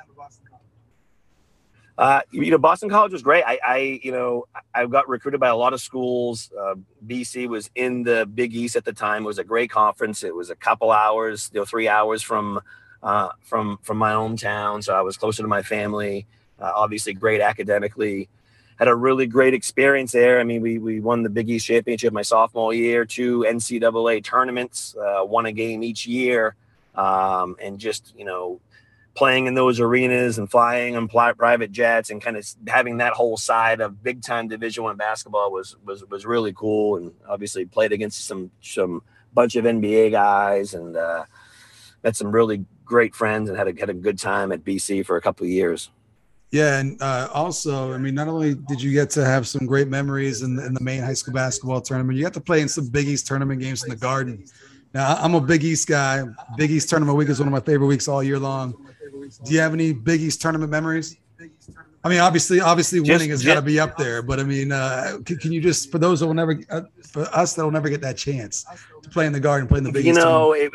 Boston College was great. I got recruited by a lot of schools. BC was in the Big East at the time. It was a great conference. It was a couple hours, 3 hours from my hometown. So I was closer to my family, obviously great academically, had a really great experience there. I mean, we won the Big East championship my sophomore year, 2 NCAA tournaments, won a game each year. And just, playing in those arenas and flying on private jets and kind of having that whole side of big time Division I basketball was really cool. And obviously played against some bunch of NBA guys, and met some really great friends, and had a good time at BC for a couple of years. Yeah. And also, I mean, not only did you get to have some great memories in the main high school basketball tournament, you got to play in some Big East tournament games in the Garden. Now, I'm a Big East guy. Big East tournament week is one of my favorite weeks all year long. Do you have any Big East tournament memories? I mean, obviously, winning has got to be up there. But I mean, can you just, for those that will never, for us that will never get that chance to play in the Garden, play in the Big East,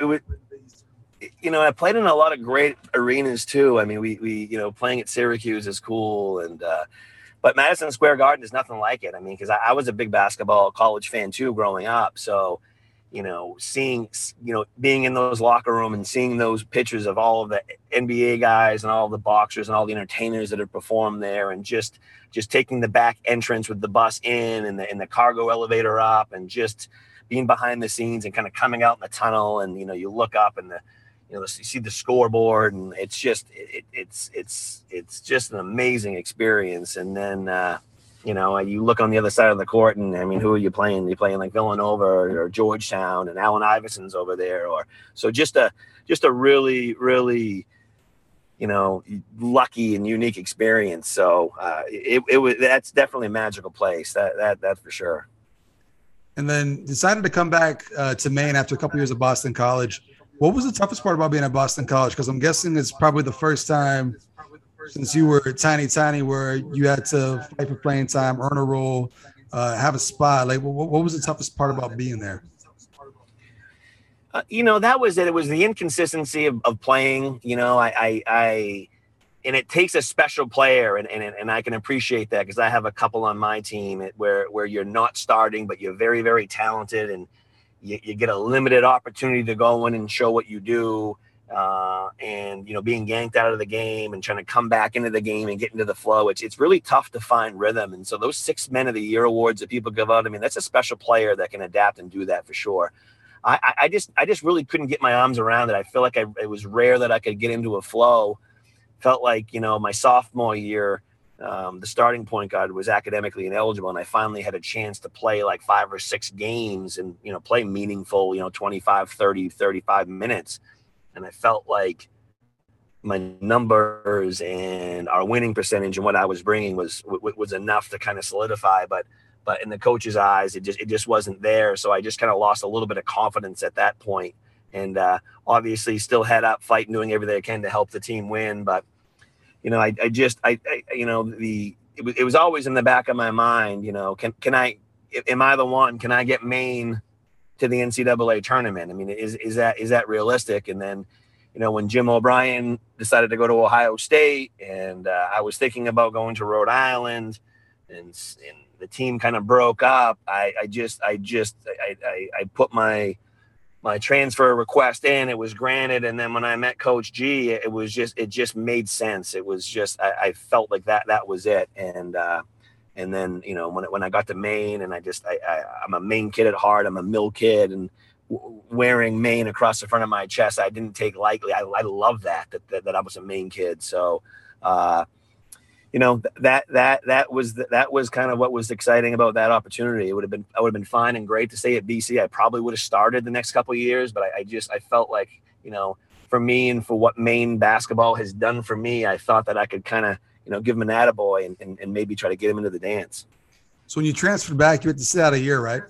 I played in a lot of great arenas too. I mean, we playing at Syracuse is cool, and but Madison Square Garden is nothing like it. I mean, because I was a big basketball college fan too growing up, so. Being in those locker room and seeing those pictures of all of the NBA guys and all the boxers and all the entertainers that have performed there, and just taking the back entrance with the bus in and the cargo elevator up, and just being behind the scenes and kind of coming out in the tunnel, and you look up and you see the scoreboard, and it's just just an amazing experience. And then you look on the other side of the court, and I mean, who are you playing? You're playing like Villanova or Georgetown, and Allen Iverson's over there, so just a really, really, lucky and unique experience. So that's definitely a magical place. That's for sure. And then decided to come back to Maine after a couple years of Boston College. What was the toughest part about being at Boston College? Because I'm guessing it's probably the first time since you were tiny, where you had to fight for playing time, earn a role, have a spot. Like, what was the toughest part about being there? That was it. It was the inconsistency of playing. And it takes a special player, and I can appreciate that, because I have a couple on my team where you're not starting, but you're very, very talented, and you get a limited opportunity to go in and show what you do. And being yanked out of the game and trying to come back into the game and get into the flow, it's really tough to find rhythm. And so those 6 Men of the Year awards that people give out, I mean, that's a special player that can adapt and do that for sure. I just really couldn't get my arms around it. I feel like it was rare that I could get into a flow. Felt like my sophomore year, the starting point guard was academically ineligible, and I finally had a chance to play like 5 or 6 games and play meaningful 25, 30, 35 minutes. And I felt like my numbers and our winning percentage and what I was bringing was enough to kind of solidify. But in the coach's eyes, it just wasn't there. So I just kind of lost a little bit of confidence at that point. And obviously still head up, fighting, doing everything I can to help the team win. But it was always in the back of my mind. Am I the one? Can I get Maine to the NCAA tournament? I mean, is that realistic? And then, when Jim O'Brien decided to go to Ohio State, and I was thinking about going to Rhode Island, and the team kind of broke up, I put my transfer request in. It was granted, and then when I met Coach G, it just made sense. It was just I felt like that was it. And then, when I got to Maine, and I'm a Maine kid at heart, I'm a Mill kid, and wearing Maine across the front of my chest, I didn't take lightly. I love that I was a Maine kid. So, that was kind of what was exciting about that opportunity. I would have been fine and great to stay at BC. I probably would have started the next couple of years, but I felt like, for me and for what Maine basketball has done for me, I thought that I could kind of, give him an attaboy and maybe try to get him into the dance. So when you transferred back, you had to sit out a year, right?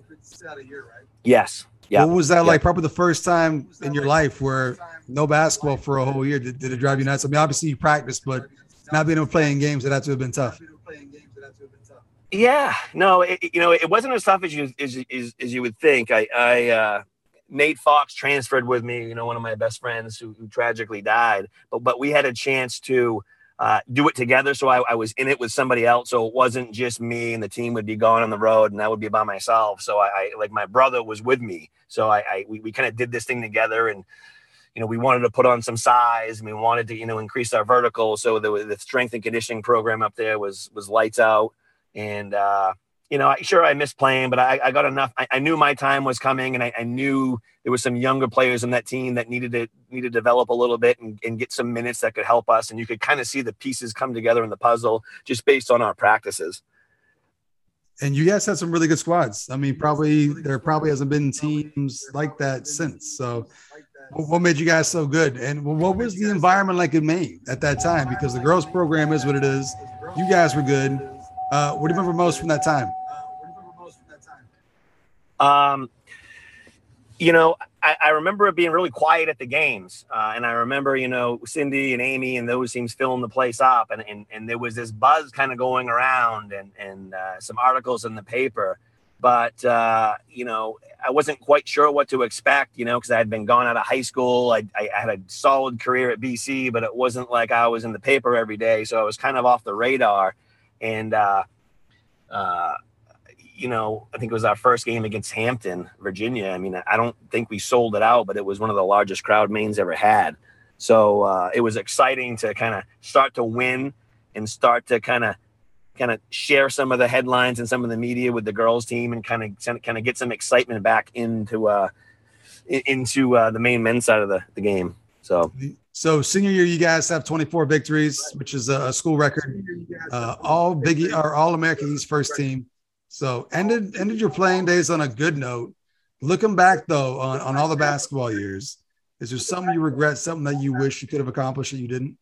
Yes. Yeah. What was that like? Probably the first time in your life where no basketball for a whole year. Did it drive you nuts? I mean, obviously you practiced, but not being able to play in games, it had to have been tough. Yeah. No, it wasn't as tough as you would think. Nate Fox transferred with me, one of my best friends who tragically died, but we had a chance to do it together. So I was in it with somebody else. So it wasn't just me, and the team would be going on the road and I would be by myself. So I like, my brother was with me. So we kind of did this thing together, and, we wanted to put on some size, and we wanted to, increase our vertical. So the strength and conditioning program up there was lights out. And, I missed playing, but I got enough. I knew my time was coming, and I knew there was some younger players on that team that needed to develop a little bit and get some minutes that could help us. And you could kind of see the pieces come together in the puzzle just based on our practices. And you guys had some really good squads. I mean, there probably hasn't been teams like that since. So what made you guys so good? And what was the environment like in Maine at that time? Because the girls program is what it is. You guys were good. What do you remember most from that time? I remember it being really quiet at the games. And I remember, Cindy and Amy and those teams filling the place up. And there was this buzz kind of going around and some articles in the paper. But, I wasn't quite sure what to expect, because I had been gone out of high school. I had a solid career at BC, but it wasn't like I was in the paper every day. So I was kind of off the radar. And, I think it was our first game against Hampton, Virginia. I mean, I don't think we sold it out, but it was one of the largest crowd Maine's ever had. So it was exciting to kind of start to win and start to kind of share some of the headlines and some of the media with the girls team and kind of get some excitement back into the Maine men's side of the game. So senior year, you guys have 24 victories, which is a school record. All American East first team. So ended your playing days on a good note. Looking back though on all the basketball years, is there something you regret, something that you wish you could have accomplished that you didn't?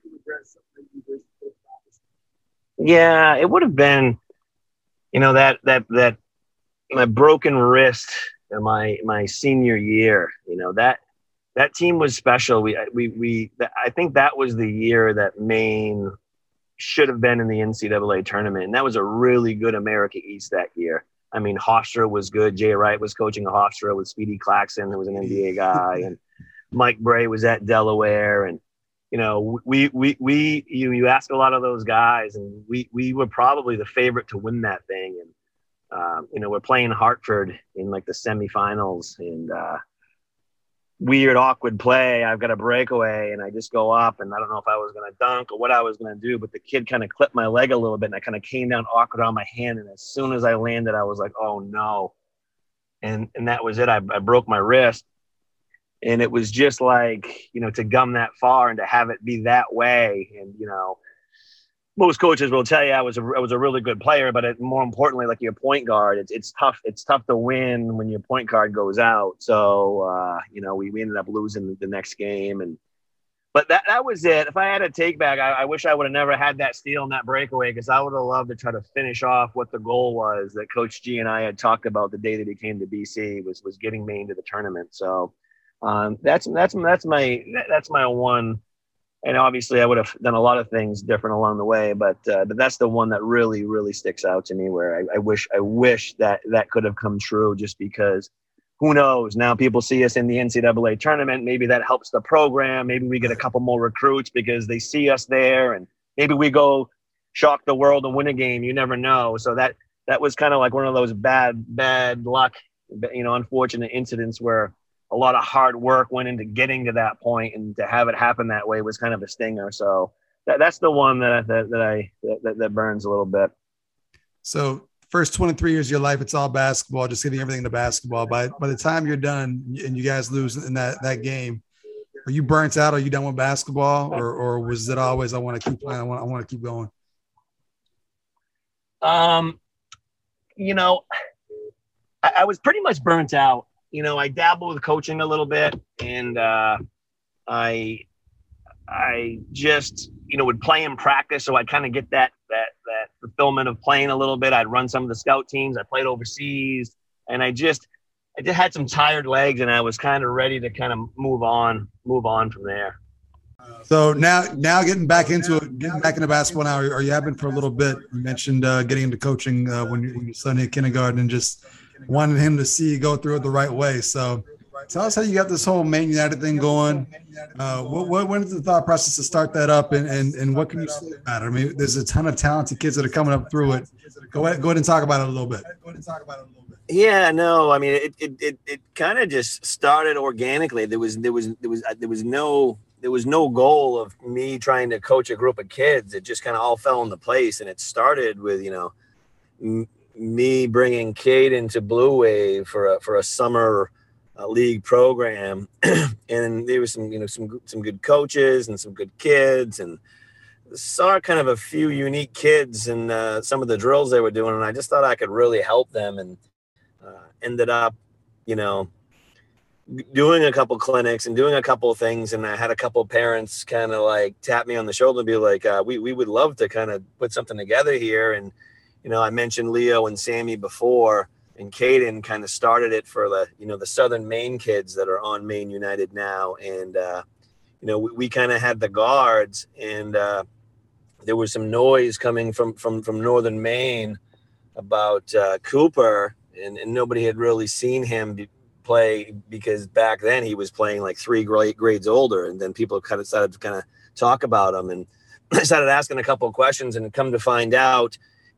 Yeah, it would have been, that my broken wrist in my senior year. That team was special. I think that was the year that Maine should have been in the NCAA tournament, and that was a really good America East that year. I mean, Hofstra was good. Jay Wright was coaching Hofstra with Speedy Claxton, who was an NBA guy, and Mike Bray was at Delaware, and you ask a lot of those guys, and we were probably the favorite to win that thing. And, we're playing Hartford in like the semifinals, and weird, awkward play. I've got a breakaway and I just go up, and I don't know if I was going to dunk or what I was going to do, but the kid kind of clipped my leg a little bit and I kind of came down awkward on my hand. And as soon as I landed, I was like, oh no. And that was it. I broke my wrist. And it was just like, to gum that far and to have it be that way. And, most coaches will tell you I was a really good player, but more importantly, like your point guard, it's tough. It's tough to win when your point guard goes out. So, we ended up losing the next game. But that was it. If I had a take back, I wish I would have never had that steal and that breakaway, because I would have loved to try to finish off what the goal was that Coach G and I had talked about the day that he came to BC was getting Maine to the tournament. So that's my one. And obviously I would have done a lot of things different along the way, but that's the one that really, really sticks out to me, where I wish that could have come true, just because who knows, now people see us in the NCAA tournament. Maybe that helps the program. Maybe we get a couple more recruits because they see us there, and maybe we go shock the world and win a game. You never know. So that was kind of like one of those bad luck, unfortunate incidents where a lot of hard work went into getting to that point, and to have it happen that way was kind of a stinger. So that's the one that burns a little bit. So first 23 years of your life, it's all basketball, just giving everything to basketball. By the time you're done and you guys lose in that game, are you burnt out? Are you done with basketball, or was it always, I want to keep playing, I want to keep going? I was pretty much burnt out. I dabbled with coaching a little bit, and I just, would play in practice. So I'd kind of get that fulfillment of playing a little bit. I'd run some of the scout teams. I played overseas, and I just had some tired legs, and I was kind of ready to kind of move on from there. So now getting back into basketball now, or you have been for a little bit. You mentioned getting into coaching when your son hit kindergarten, and just wanted him to see you go through it the right way. So tell us how you got this whole Maine United thing going. When is the thought process to start that up, and what can you say about it? I mean, there's a ton of talented kids that are coming up through it. Go ahead and talk about it a little bit. Yeah, no, I mean, it kind of just started organically. There was no goal of me trying to coach a group of kids. It just kind of all fell into place, and it started with me bringing Cade into Blue Wave for a summer league program, and there was some good coaches and some good kids, and saw kind of a few unique kids and some of the drills they were doing, and I just thought I could really help them, and ended up doing a couple clinics and doing a couple of things, and I had a couple of parents kind of like tap me on the shoulder and be like, we would love to kind of put something together here. And I mentioned Leo and Sammy before. and Caden kind of started it for the Southern Maine kids that are on Maine United now. And, we kind of had the guards, and there was some noise coming from Northern Maine about Cooper, and nobody had really seen him play, because back then he was playing like 3 grades older. And then people kind of started to kind of talk about him, and I started asking a couple of questions, and come to find out,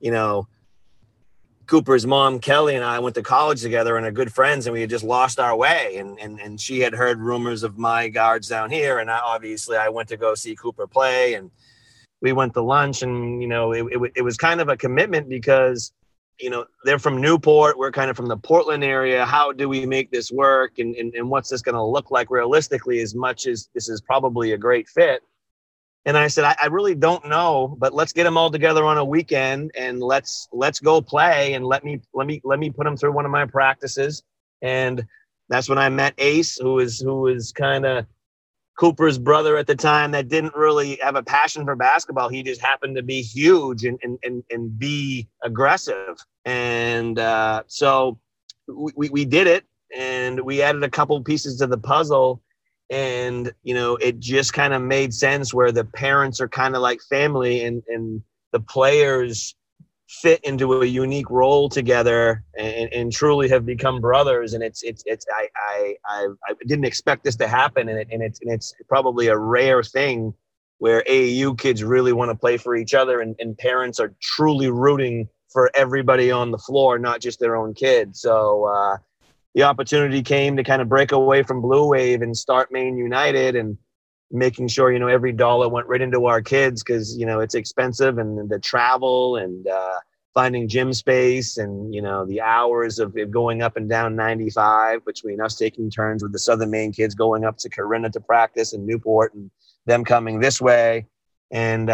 Cooper's mom, Kelly, and I went to college together and are good friends, and we had just lost our way. And she had heard rumors of my guards down here. And I went to go see Cooper play, and we went to lunch, and, it was kind of a commitment because, they're from Newport. We're kind of from the Portland area. How do we make this work? And what's this going to look like realistically, as much as this is probably a great fit? And I said, I really don't know, but let's get them all together on a weekend, and let's go play, and let me put them through one of my practices. And that's when I met Ace, who was kind of Cooper's brother at the time, that didn't really have a passion for basketball. He just happened to be huge and be aggressive. And so we did it, and we added a couple pieces to the puzzle. And, it just kind of made sense where the parents are kind of like family, and the players fit into a unique role together, and truly have become brothers. And I didn't expect this to happen. And it's probably a rare thing where AAU kids really want to play for each other, and parents are truly rooting for everybody on the floor, not just their own kids. So, the opportunity came to kind of break away from Blue Wave and start Maine United, and making sure, every dollar went right into our kids, because, it's expensive, and the travel, and finding gym space, and, the hours of going up and down 95 between us taking turns with the Southern Maine kids going up to Corinna to practice, and Newport, and them coming this way. And,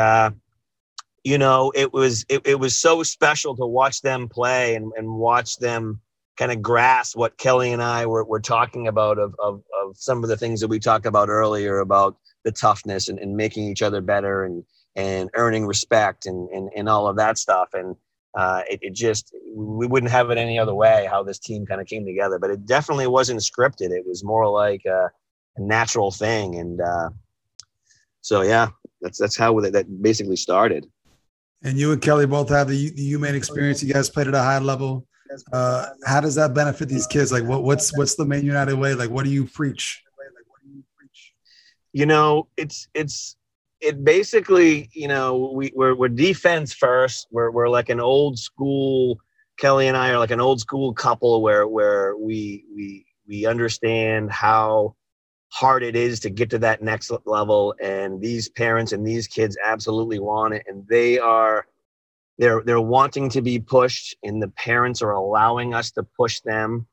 it was so special to watch them play, and watch them kind of grasp what Kelly and I were talking about, of some of the things that we talked about earlier, about the toughness, and making each other better, and earning respect, and all of that stuff. And we wouldn't have it any other way, how this team kind of came together. But it definitely wasn't scripted. It was more like a natural thing. And so, yeah, that's how that basically started. And you and Kelly both have the UMaine experience. You guys played at a high level. How does that benefit these kids? Like, what's the Maine United way? Like, what do you preach? It basically, we're defense first. We're like an old school. Kelly and I are like an old school couple where we understand how hard it is to get to that next level. And these parents and these kids absolutely want it, and they're wanting to be pushed, and the parents are allowing us to push them,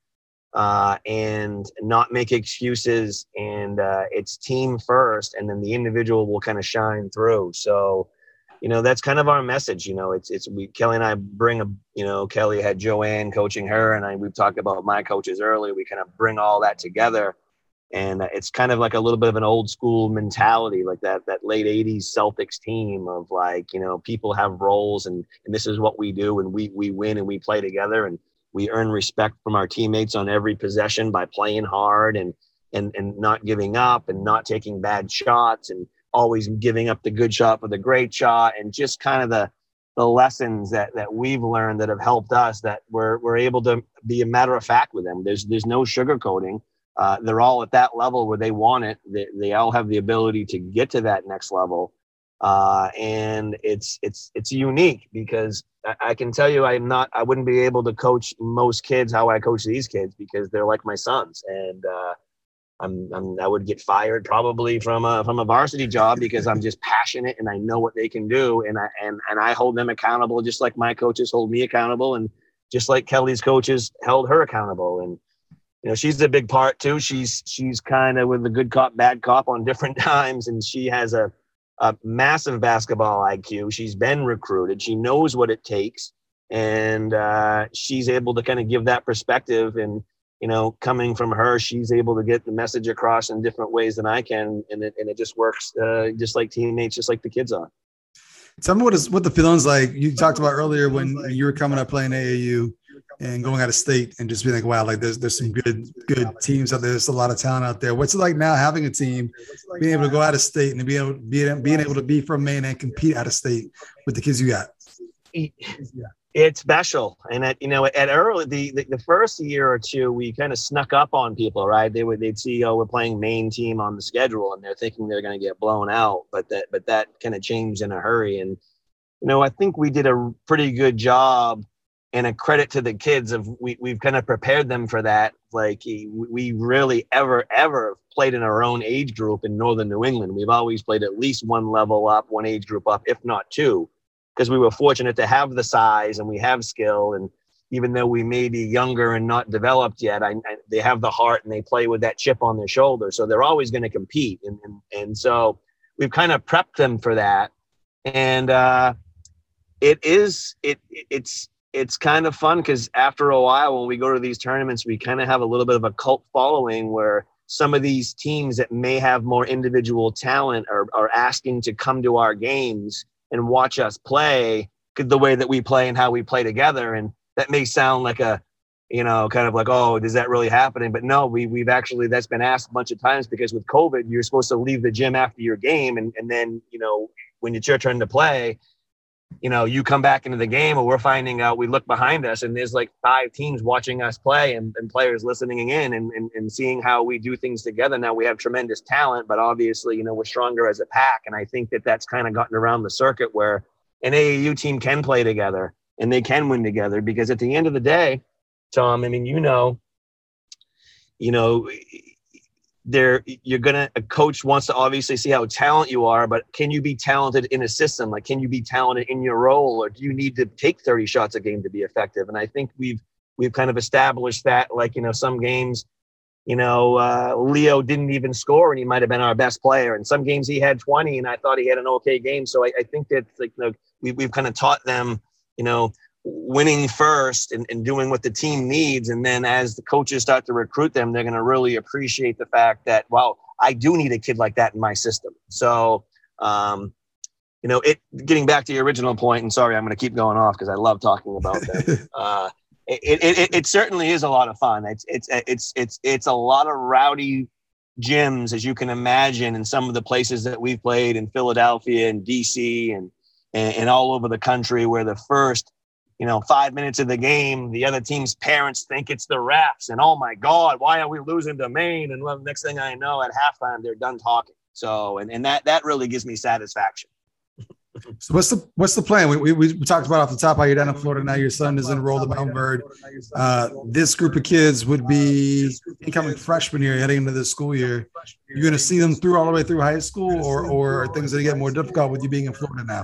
and not make excuses. And it's team first, and then the individual will kind of shine through. So, that's kind of our message. Kelly and I bring Kelly had Joanne coaching her, and we've talked about my coaches earlier. We kind of bring all that together. And it's kind of like a little bit of an old school mentality, like that late 80s Celtics team of people have roles, and this is what we do, and we win, and we play together, and we earn respect from our teammates on every possession by playing hard, and not giving up, and not taking bad shots, and always giving up the good shot for the great shot, and just kind of the lessons that we've learned that have helped us, that we're able to be a matter of fact with them. There's no sugarcoating. They're all at that level where they want it. They all have the ability to get to that next level. And it's unique, because I can tell you, I wouldn't be able to coach most kids how I coach these kids, because they're like my sons. And, I would get fired probably from a varsity job, because I'm just passionate, and I know what they can do. And I hold them accountable, just like my coaches hold me accountable. And just like Kelly's coaches held her accountable. And, she's a big part too. She's kind of with the good cop, bad cop on different times. And she has a massive basketball IQ. She's been recruited. She knows what it takes. And she's able to kind of give that perspective. And, coming from her, she's able to get the message across in different ways than I can. And it just works just like teammates, just like the kids are. Tell me what the feeling's like. You talked about earlier when you were coming up playing AAU. and going out of state and just being like, wow, like there's some good teams out there. There's a lot of talent out there. What's it like now having a team, being able to go out of state and being able to be from Maine and compete out of state with the kids you got? It's special. And at early, the first year or two, we kind of snuck up on people, right? They'd see, we're playing Maine team on the schedule and they're thinking they're going to get blown out, but that kind of changed in a hurry. And, I think we did a pretty good job, and a credit to the kids of we've kind of prepared them for that. Like we really ever played in our own age group in Northern New England. We've always played at least one level up, one age group up, if not two, because we were fortunate to have the size and we have skill. And even though we may be younger and not developed yet, they have the heart and they play with that chip on their shoulder. So they're always going to compete. And so we've kind of prepped them for that. And it's kind of fun because after a while, when we go to these tournaments, we kind of have a little bit of a cult following where some of these teams that may have more individual talent are asking to come to our games and watch us play the way that we play and how we play together. And that may sound like a, kind of like, oh, is that really happening? But no, we've actually, that's been asked a bunch of times because with COVID, you're supposed to leave the gym after your game. And then, when it's your turn to play, you come back into the game, or we're finding out, we look behind us and there's like 5 teams watching us play and players listening in and seeing how we do things together. Now we have tremendous talent, but obviously, we're stronger as a pack. And I think that's kind of gotten around the circuit where an AAU team can play together and they can win together, because at the end of the day, Tom, I mean, a coach wants to obviously see how talented you are, but can you be talented in a system? Like, can you be talented in your role, or do you need to take 30 shots a game to be effective? And I think we've kind of established that, like, some games, Leo didn't even score and he might've been our best player. And some games he had 20 and I thought he had an okay game. So I think that, like, we've kind of taught them, winning first and doing what the team needs. And then as the coaches start to recruit them, they're going to really appreciate the fact that, wow, I do need a kid like that in my system. So, getting back to your original point, and sorry, I'm going to keep going off because I love talking about them. It certainly is a lot of fun. It's a lot of rowdy gyms, as you can imagine, in some of the places that we've played in Philadelphia and DC and all over the country, where the first 5 minutes of the game, the other team's parents think it's the refs, and oh my God, why are we losing to Maine? And next thing I know, at halftime, they're done talking. So, and that really gives me satisfaction. So what's the plan? We talked about off the top how you're down in Florida now. Your son is enrolled at Mountain Bird. This group of kids would be incoming freshmen here heading into this school year. You're going to see them through all the way through high school, or are things going to get more difficult with you being in Florida now?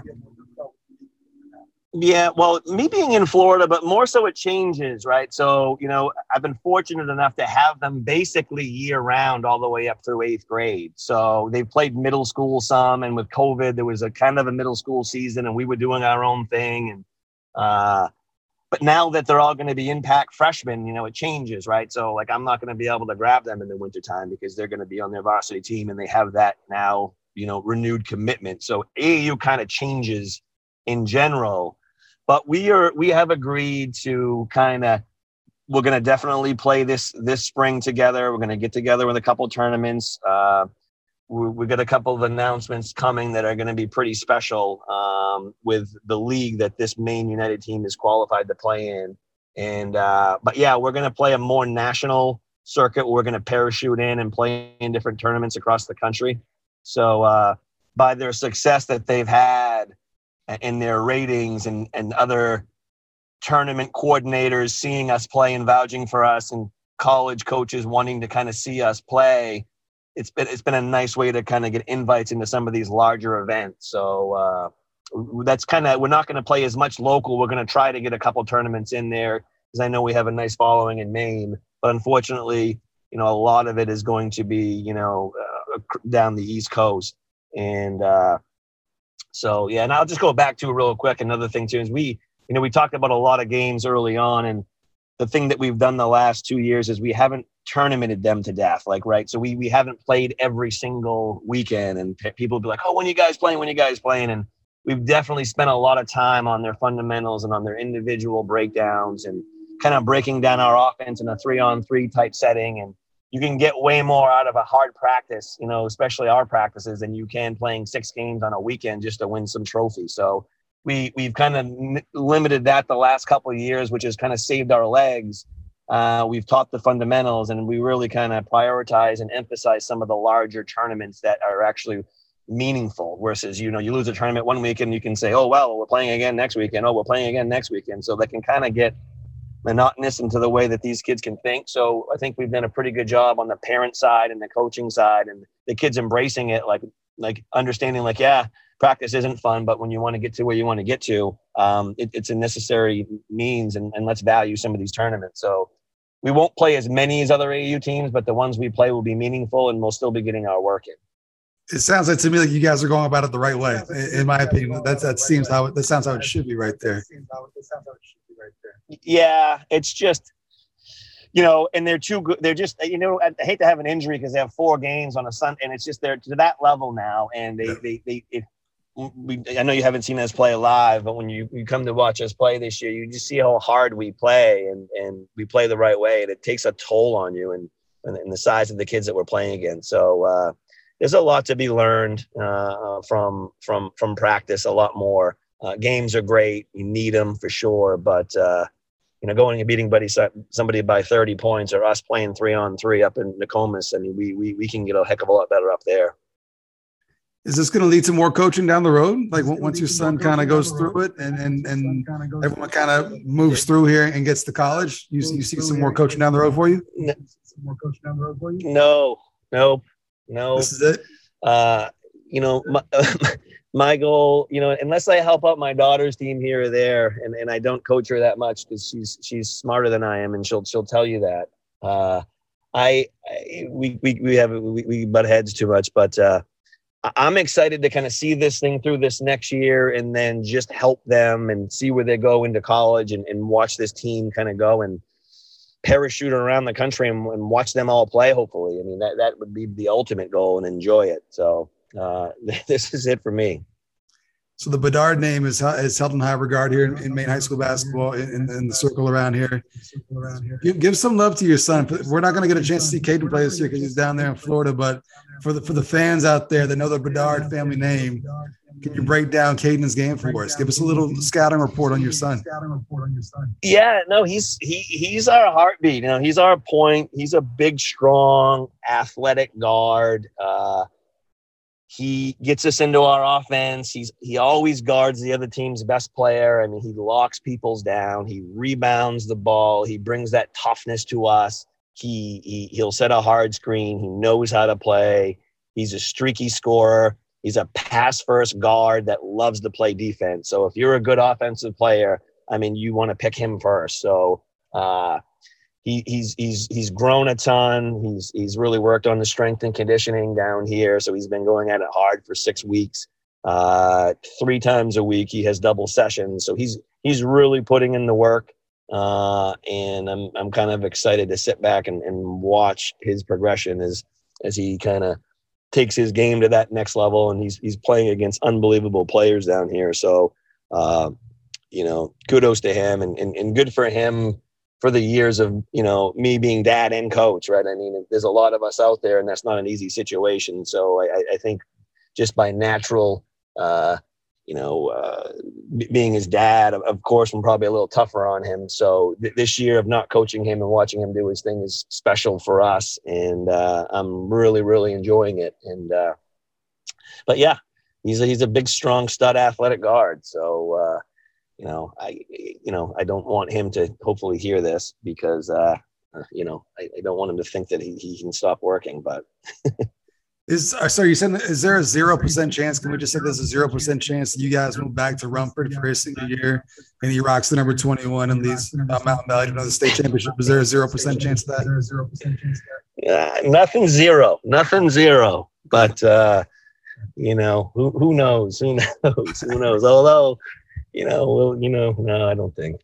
Yeah, well, me being in Florida, but more so it changes, right? So, I've been fortunate enough to have them basically year round all the way up through 8th grade. So they've played middle school some, and with COVID, there was a kind of a middle school season and we were doing our own thing. And but now that they're all going to be impact freshmen, it changes, right? So like, I'm not going to be able to grab them in the wintertime because they're going to be on their varsity team and they have that now, renewed commitment. So AAU kind of changes in general. But we have agreed to we're going to definitely play this spring together. We're going to get together with a couple tournaments. We got a couple of announcements coming that are going to be pretty special with the league that this Maine United team is qualified to play in. And but yeah, we're going to play a more national circuit. We're going to parachute in and play in different tournaments across the country. So by their success that they've had in their ratings and other tournament coordinators seeing us play and vouching for us, and college coaches wanting to kind of see us play, it's been a nice way to kind of get invites into some of these larger events. So that's we're not going to play as much local. We're going to try to get a couple tournaments in there because I know we have a nice following in Maine, but unfortunately, a lot of it is going to be, down the East Coast. And, so, yeah, and I'll just go back to real quick. Another thing, too, is we talked about a lot of games early on. And the thing that we've done the last 2 years is we haven't tournamented them to death. Like, right. So we haven't played every single weekend. And people be like, oh, when you guys playing? And we've definitely spent a lot of time on their fundamentals and on their individual breakdowns and kind of breaking down our offense in a 3-on-3 type setting. And you can get way more out of a hard practice, you know, especially our practices, than you can playing 6 games on a weekend just to win some trophy. So we've kind of limited that the last couple of years, which has kind of saved our legs. We've taught the fundamentals, and we really kind of prioritize and emphasize some of the larger tournaments that are actually meaningful, versus, you know, you lose a tournament one weekend, you can say, oh, well, we're playing again next weekend. Oh, we're playing again next weekend. So they can kind of get monotonous into the way that these kids can think. So I think we've done a pretty good job on the parent side and the coaching side, and the kids embracing it, like understanding, like, yeah, practice isn't fun, but when you want to get to where you want to get to, it's a necessary means, and let's value some of these tournaments. So we won't play as many as other AAU teams, but the ones we play will be meaningful, and we'll still be getting our work in. It sounds like to me like you guys are going about it the right way. In my opinion, that sounds how it should be right there. Yeah, it's just, you know, and they're too good. They're just, you know, I hate to have an injury because they have 4 games on a Sunday, and it's just they're to that level now. And I know you haven't seen us play live, but when you come to watch us play this year, you just see how hard we play, and we play the right way, and it takes a toll on you and the size of the kids that we're playing against. So there's a lot to be learned from practice, a lot more. Games are great. You need them for sure. But, you know, going and beating somebody by 30 points, or us playing 3-on-3 up in Nokomis, I mean, we can get a heck of a lot better up there. Is this going to lead to more coaching down the road? Like once your son kind of goes through it and everyone kind of moves through here and gets to college, you see some more coaching down the road for you? No. This is it. You know, my goal, you know, unless I help out my daughter's team here or there, and I don't coach her that much because she's smarter than I am, and she'll tell you that. We butt heads too much, but I'm excited to kind of see this thing through this next year, and then just help them and see where they go into college, and watch this team kind of go and parachute around the country and watch them all play. Hopefully, I mean, that would be the ultimate goal, and enjoy it. So this is it for me. So the Bedard name is held in high regard here in Maine high school basketball, in the circle around here. Give some love to your son. We're not going to get a chance to see Caden play this year because he's down there in Florida, but for the fans out there that know the Bedard family name, can you break down Caden's game for us? Give us a little scouting report on your son. Yeah, no, he's our heartbeat. You know, he's our point. He's a big, strong, athletic guard. He gets us into our offense. He always guards the other team's best player. I mean, he locks people's down. He rebounds the ball. He brings that toughness to us. He'll set a hard screen. He knows how to play. He's a streaky scorer. He's a pass-first guard that loves to play defense. So if you're a good offensive player, I mean, you want to pick him first. So he's grown a ton. He's really worked on the strength and conditioning down here. So he's been going at it hard for 6 weeks. 3 times a week he has double sessions. So he's really putting in the work. And I'm kind of excited to sit back and watch his progression as he kind of takes his game to that next level, and he's playing against unbelievable players down here. So, you know, kudos to him, and good for him for the years of, you know, me being dad and coach, right? I mean, there's a lot of us out there, and that's not an easy situation. So I think just by natural, being his dad, of course, I'm probably a little tougher on him. So this year of not coaching him and watching him do his thing is special for us. And I'm really, really enjoying it. And, but yeah, he's a big, strong stud athletic guard. So, I don't want him to hopefully hear this because, I don't want him to think that he can stop working, but So you said, is there a 0% chance? Can we just say there's a 0% chance that you guys move back to Rumford for his senior year and he rocks the number 21 and leads Mountain Valley to another state championship? Is there a 0% chance of that? Nothing zero. But who knows? Who knows? Although, no, I don't think.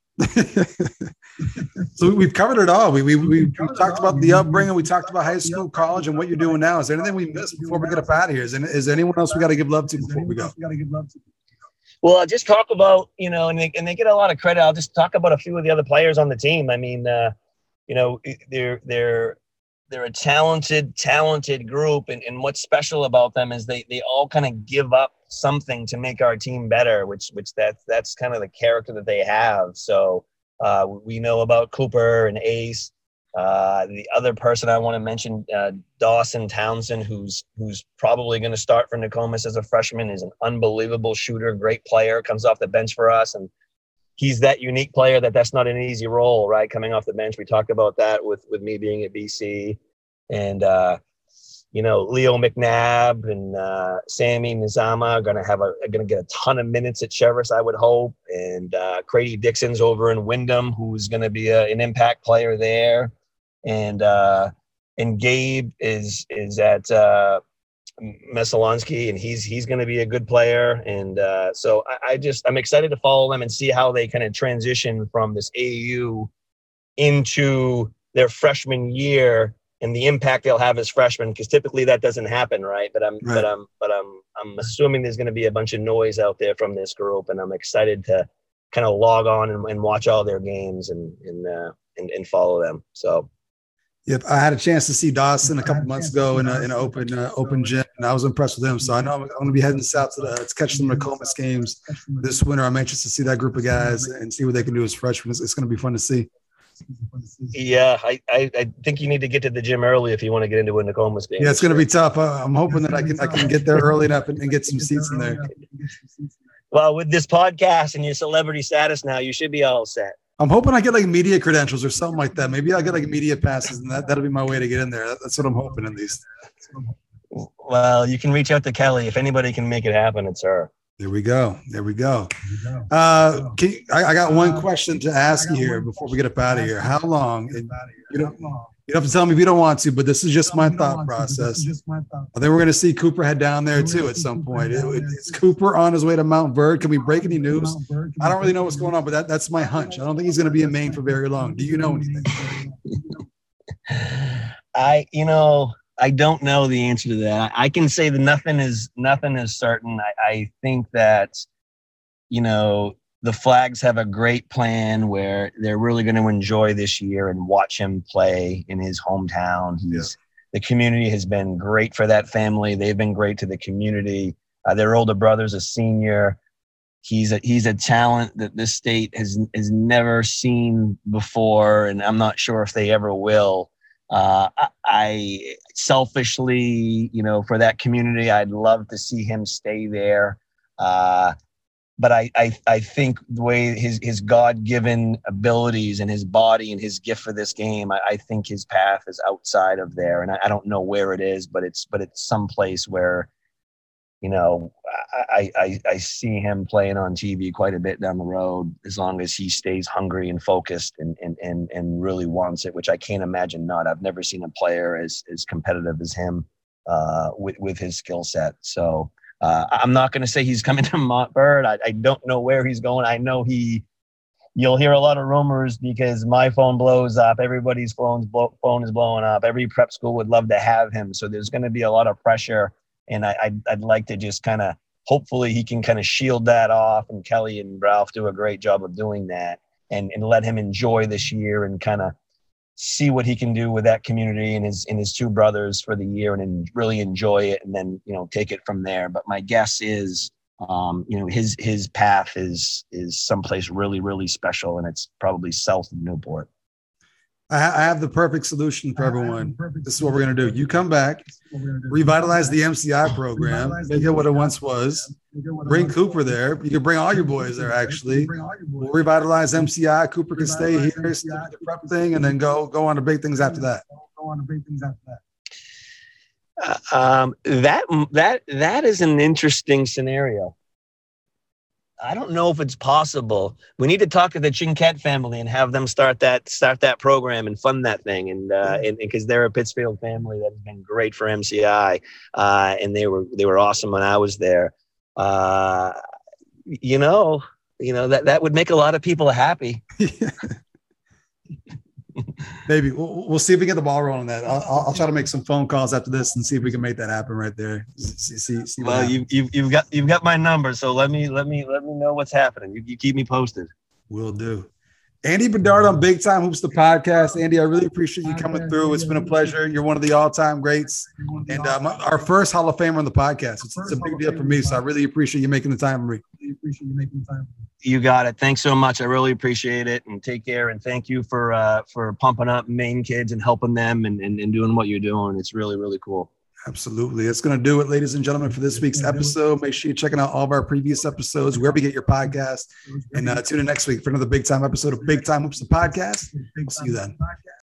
So we've covered it all. We talked about the upbringing. We talked about high school, college, and what you're doing now. Is there anything we missed before we get up out of here? Is there anyone else we got to give love to before we go? Well, I'll just talk about, and they get a lot of credit. I'll just talk about a few of the other players on the team. I mean, they're a talented group, and what's special about them is they all kind of give up something to make our team better, which that's kind of the character that they have. So we know about Cooper and Ace. The other person I want to mention, Dawson Townsend, who's probably going to start for Nokomis as a freshman, is an unbelievable shooter, great player, comes off the bench for us, and he's that unique player that's not an easy role, right? Coming off the bench, we talked about that with me being at BC, and Leo McNabb and Sammy Nizama are going to get a ton of minutes at Cheverus, I would hope, and Crady Dixon's over in Wyndham, who's going to be an impact player there. And Gabe is at Messalonsky, and he's going to be a good player. And so I'm excited to follow them and see how they kind of transition from this AAU into their freshman year and the impact they'll have as freshmen, because typically that doesn't happen, right? But I'm assuming there's going to be a bunch of noise out there from this group, and I'm excited to kind of log on and watch all their games and follow them. So. Yep, I had a chance to see Dawson a couple months ago in an open gym, and I was impressed with him. So I know I'm going to be heading south to catch some Nokomis games this winter. I'm anxious to see that group of guys and see what they can do as freshmen. It's going to be fun to see. Yeah, I think you need to get to the gym early if you want to get into a Nokomis game. Yeah, it's going to be tough. I'm hoping that I can get there early enough and get some seats in there. Well, with this podcast and your celebrity status now, you should be all set. I'm hoping I get like media credentials or something like that. Maybe I'll get like media passes, and that'll be my way to get in there. That's what I'm hoping, at least. Well, you can reach out to Kelly. If anybody can make it happen, it's her. There we go. I got one question to ask you here before we get up out of here. How long? You don't have to tell me if you don't want to, but this is just my thought process. I think we're going to see Cooper head down there too at some point. Is Cooper on his way to Mount Bird? Can we break any news? I don't really know what's going on, but that's my hunch. I don't think he's going to be in Maine for very long. Do you know anything? I don't know the answer to that. I can say that nothing is certain. I think that, the Flags have a great plan where they're really going to enjoy this year and watch him play in his hometown. The community has been great for that family. They've been great to the community. Their older brother's a senior. He's a talent that this state has never seen before, and I'm not sure if they ever will. I selfishly, for that community, I'd love to see him stay there. But I think the way his God-given abilities and his body and his gift for this game, I think his path is outside of there. And I don't know where it is, but it's someplace where, I see him playing on TV quite a bit down the road, as long as he stays hungry and focused and really wants it, which I can't imagine not. I've never seen a player as competitive as him with his skill set. So I'm not going to say he's coming to Montbird. I don't know where he's going. I know you'll hear a lot of rumors because my phone blows up. Everybody's phone is blowing up. Every prep school would love to have him. So there's going to be a lot of pressure. And I'd like to just kind of, hopefully he can kind of shield that off, and Kelly and Ralph do a great job of doing that, and let him enjoy this year and kind of see what he can do with that community and his two brothers for the year, and really enjoy it, and then, take it from there. But my guess is, his path is someplace really, really special, and it's probably south of Newport. I have the perfect solution for everyone. This is what we're going to do. You come back, revitalize the MCI program, make it what it once was, bring Cooper there. You can bring all your boys there, actually. We'll revitalize MCI. Cooper can stay here, stick with the prep thing, and then go on to big things after that. That is an interesting scenario. I don't know if it's possible. We need to talk to the Chinquette family and have them start that program and fund that thing. And because they're a Pittsfield family that has been great for MCI, and they were awesome when I was there. That would make a lot of people happy. Maybe we'll see if we get the ball rolling. That I'll try to make some phone calls after this and see if we can make that happen right there. See well, you've got my number, so let me know what's happening. You keep me posted. Will do. Andy Bedard on Big Time Hoops, the podcast. Andy, I really appreciate you coming through. It's been a pleasure. You're one of the all-time greats, and our first Hall of Famer on the podcast. It's a big deal for me, so I really appreciate you making the time, Marie. You got it. Thanks so much. I really appreciate it, and take care. And thank you for pumping up Maine kids and helping them and doing what you're doing. It's really, really cool. Absolutely. That's going to do it, ladies and gentlemen, for this week's episode. Make sure you're checking out all of our previous episodes, wherever you get your podcast. And tune in next week for another Big Time episode of Big Time Hoops, the podcast. We'll see you then.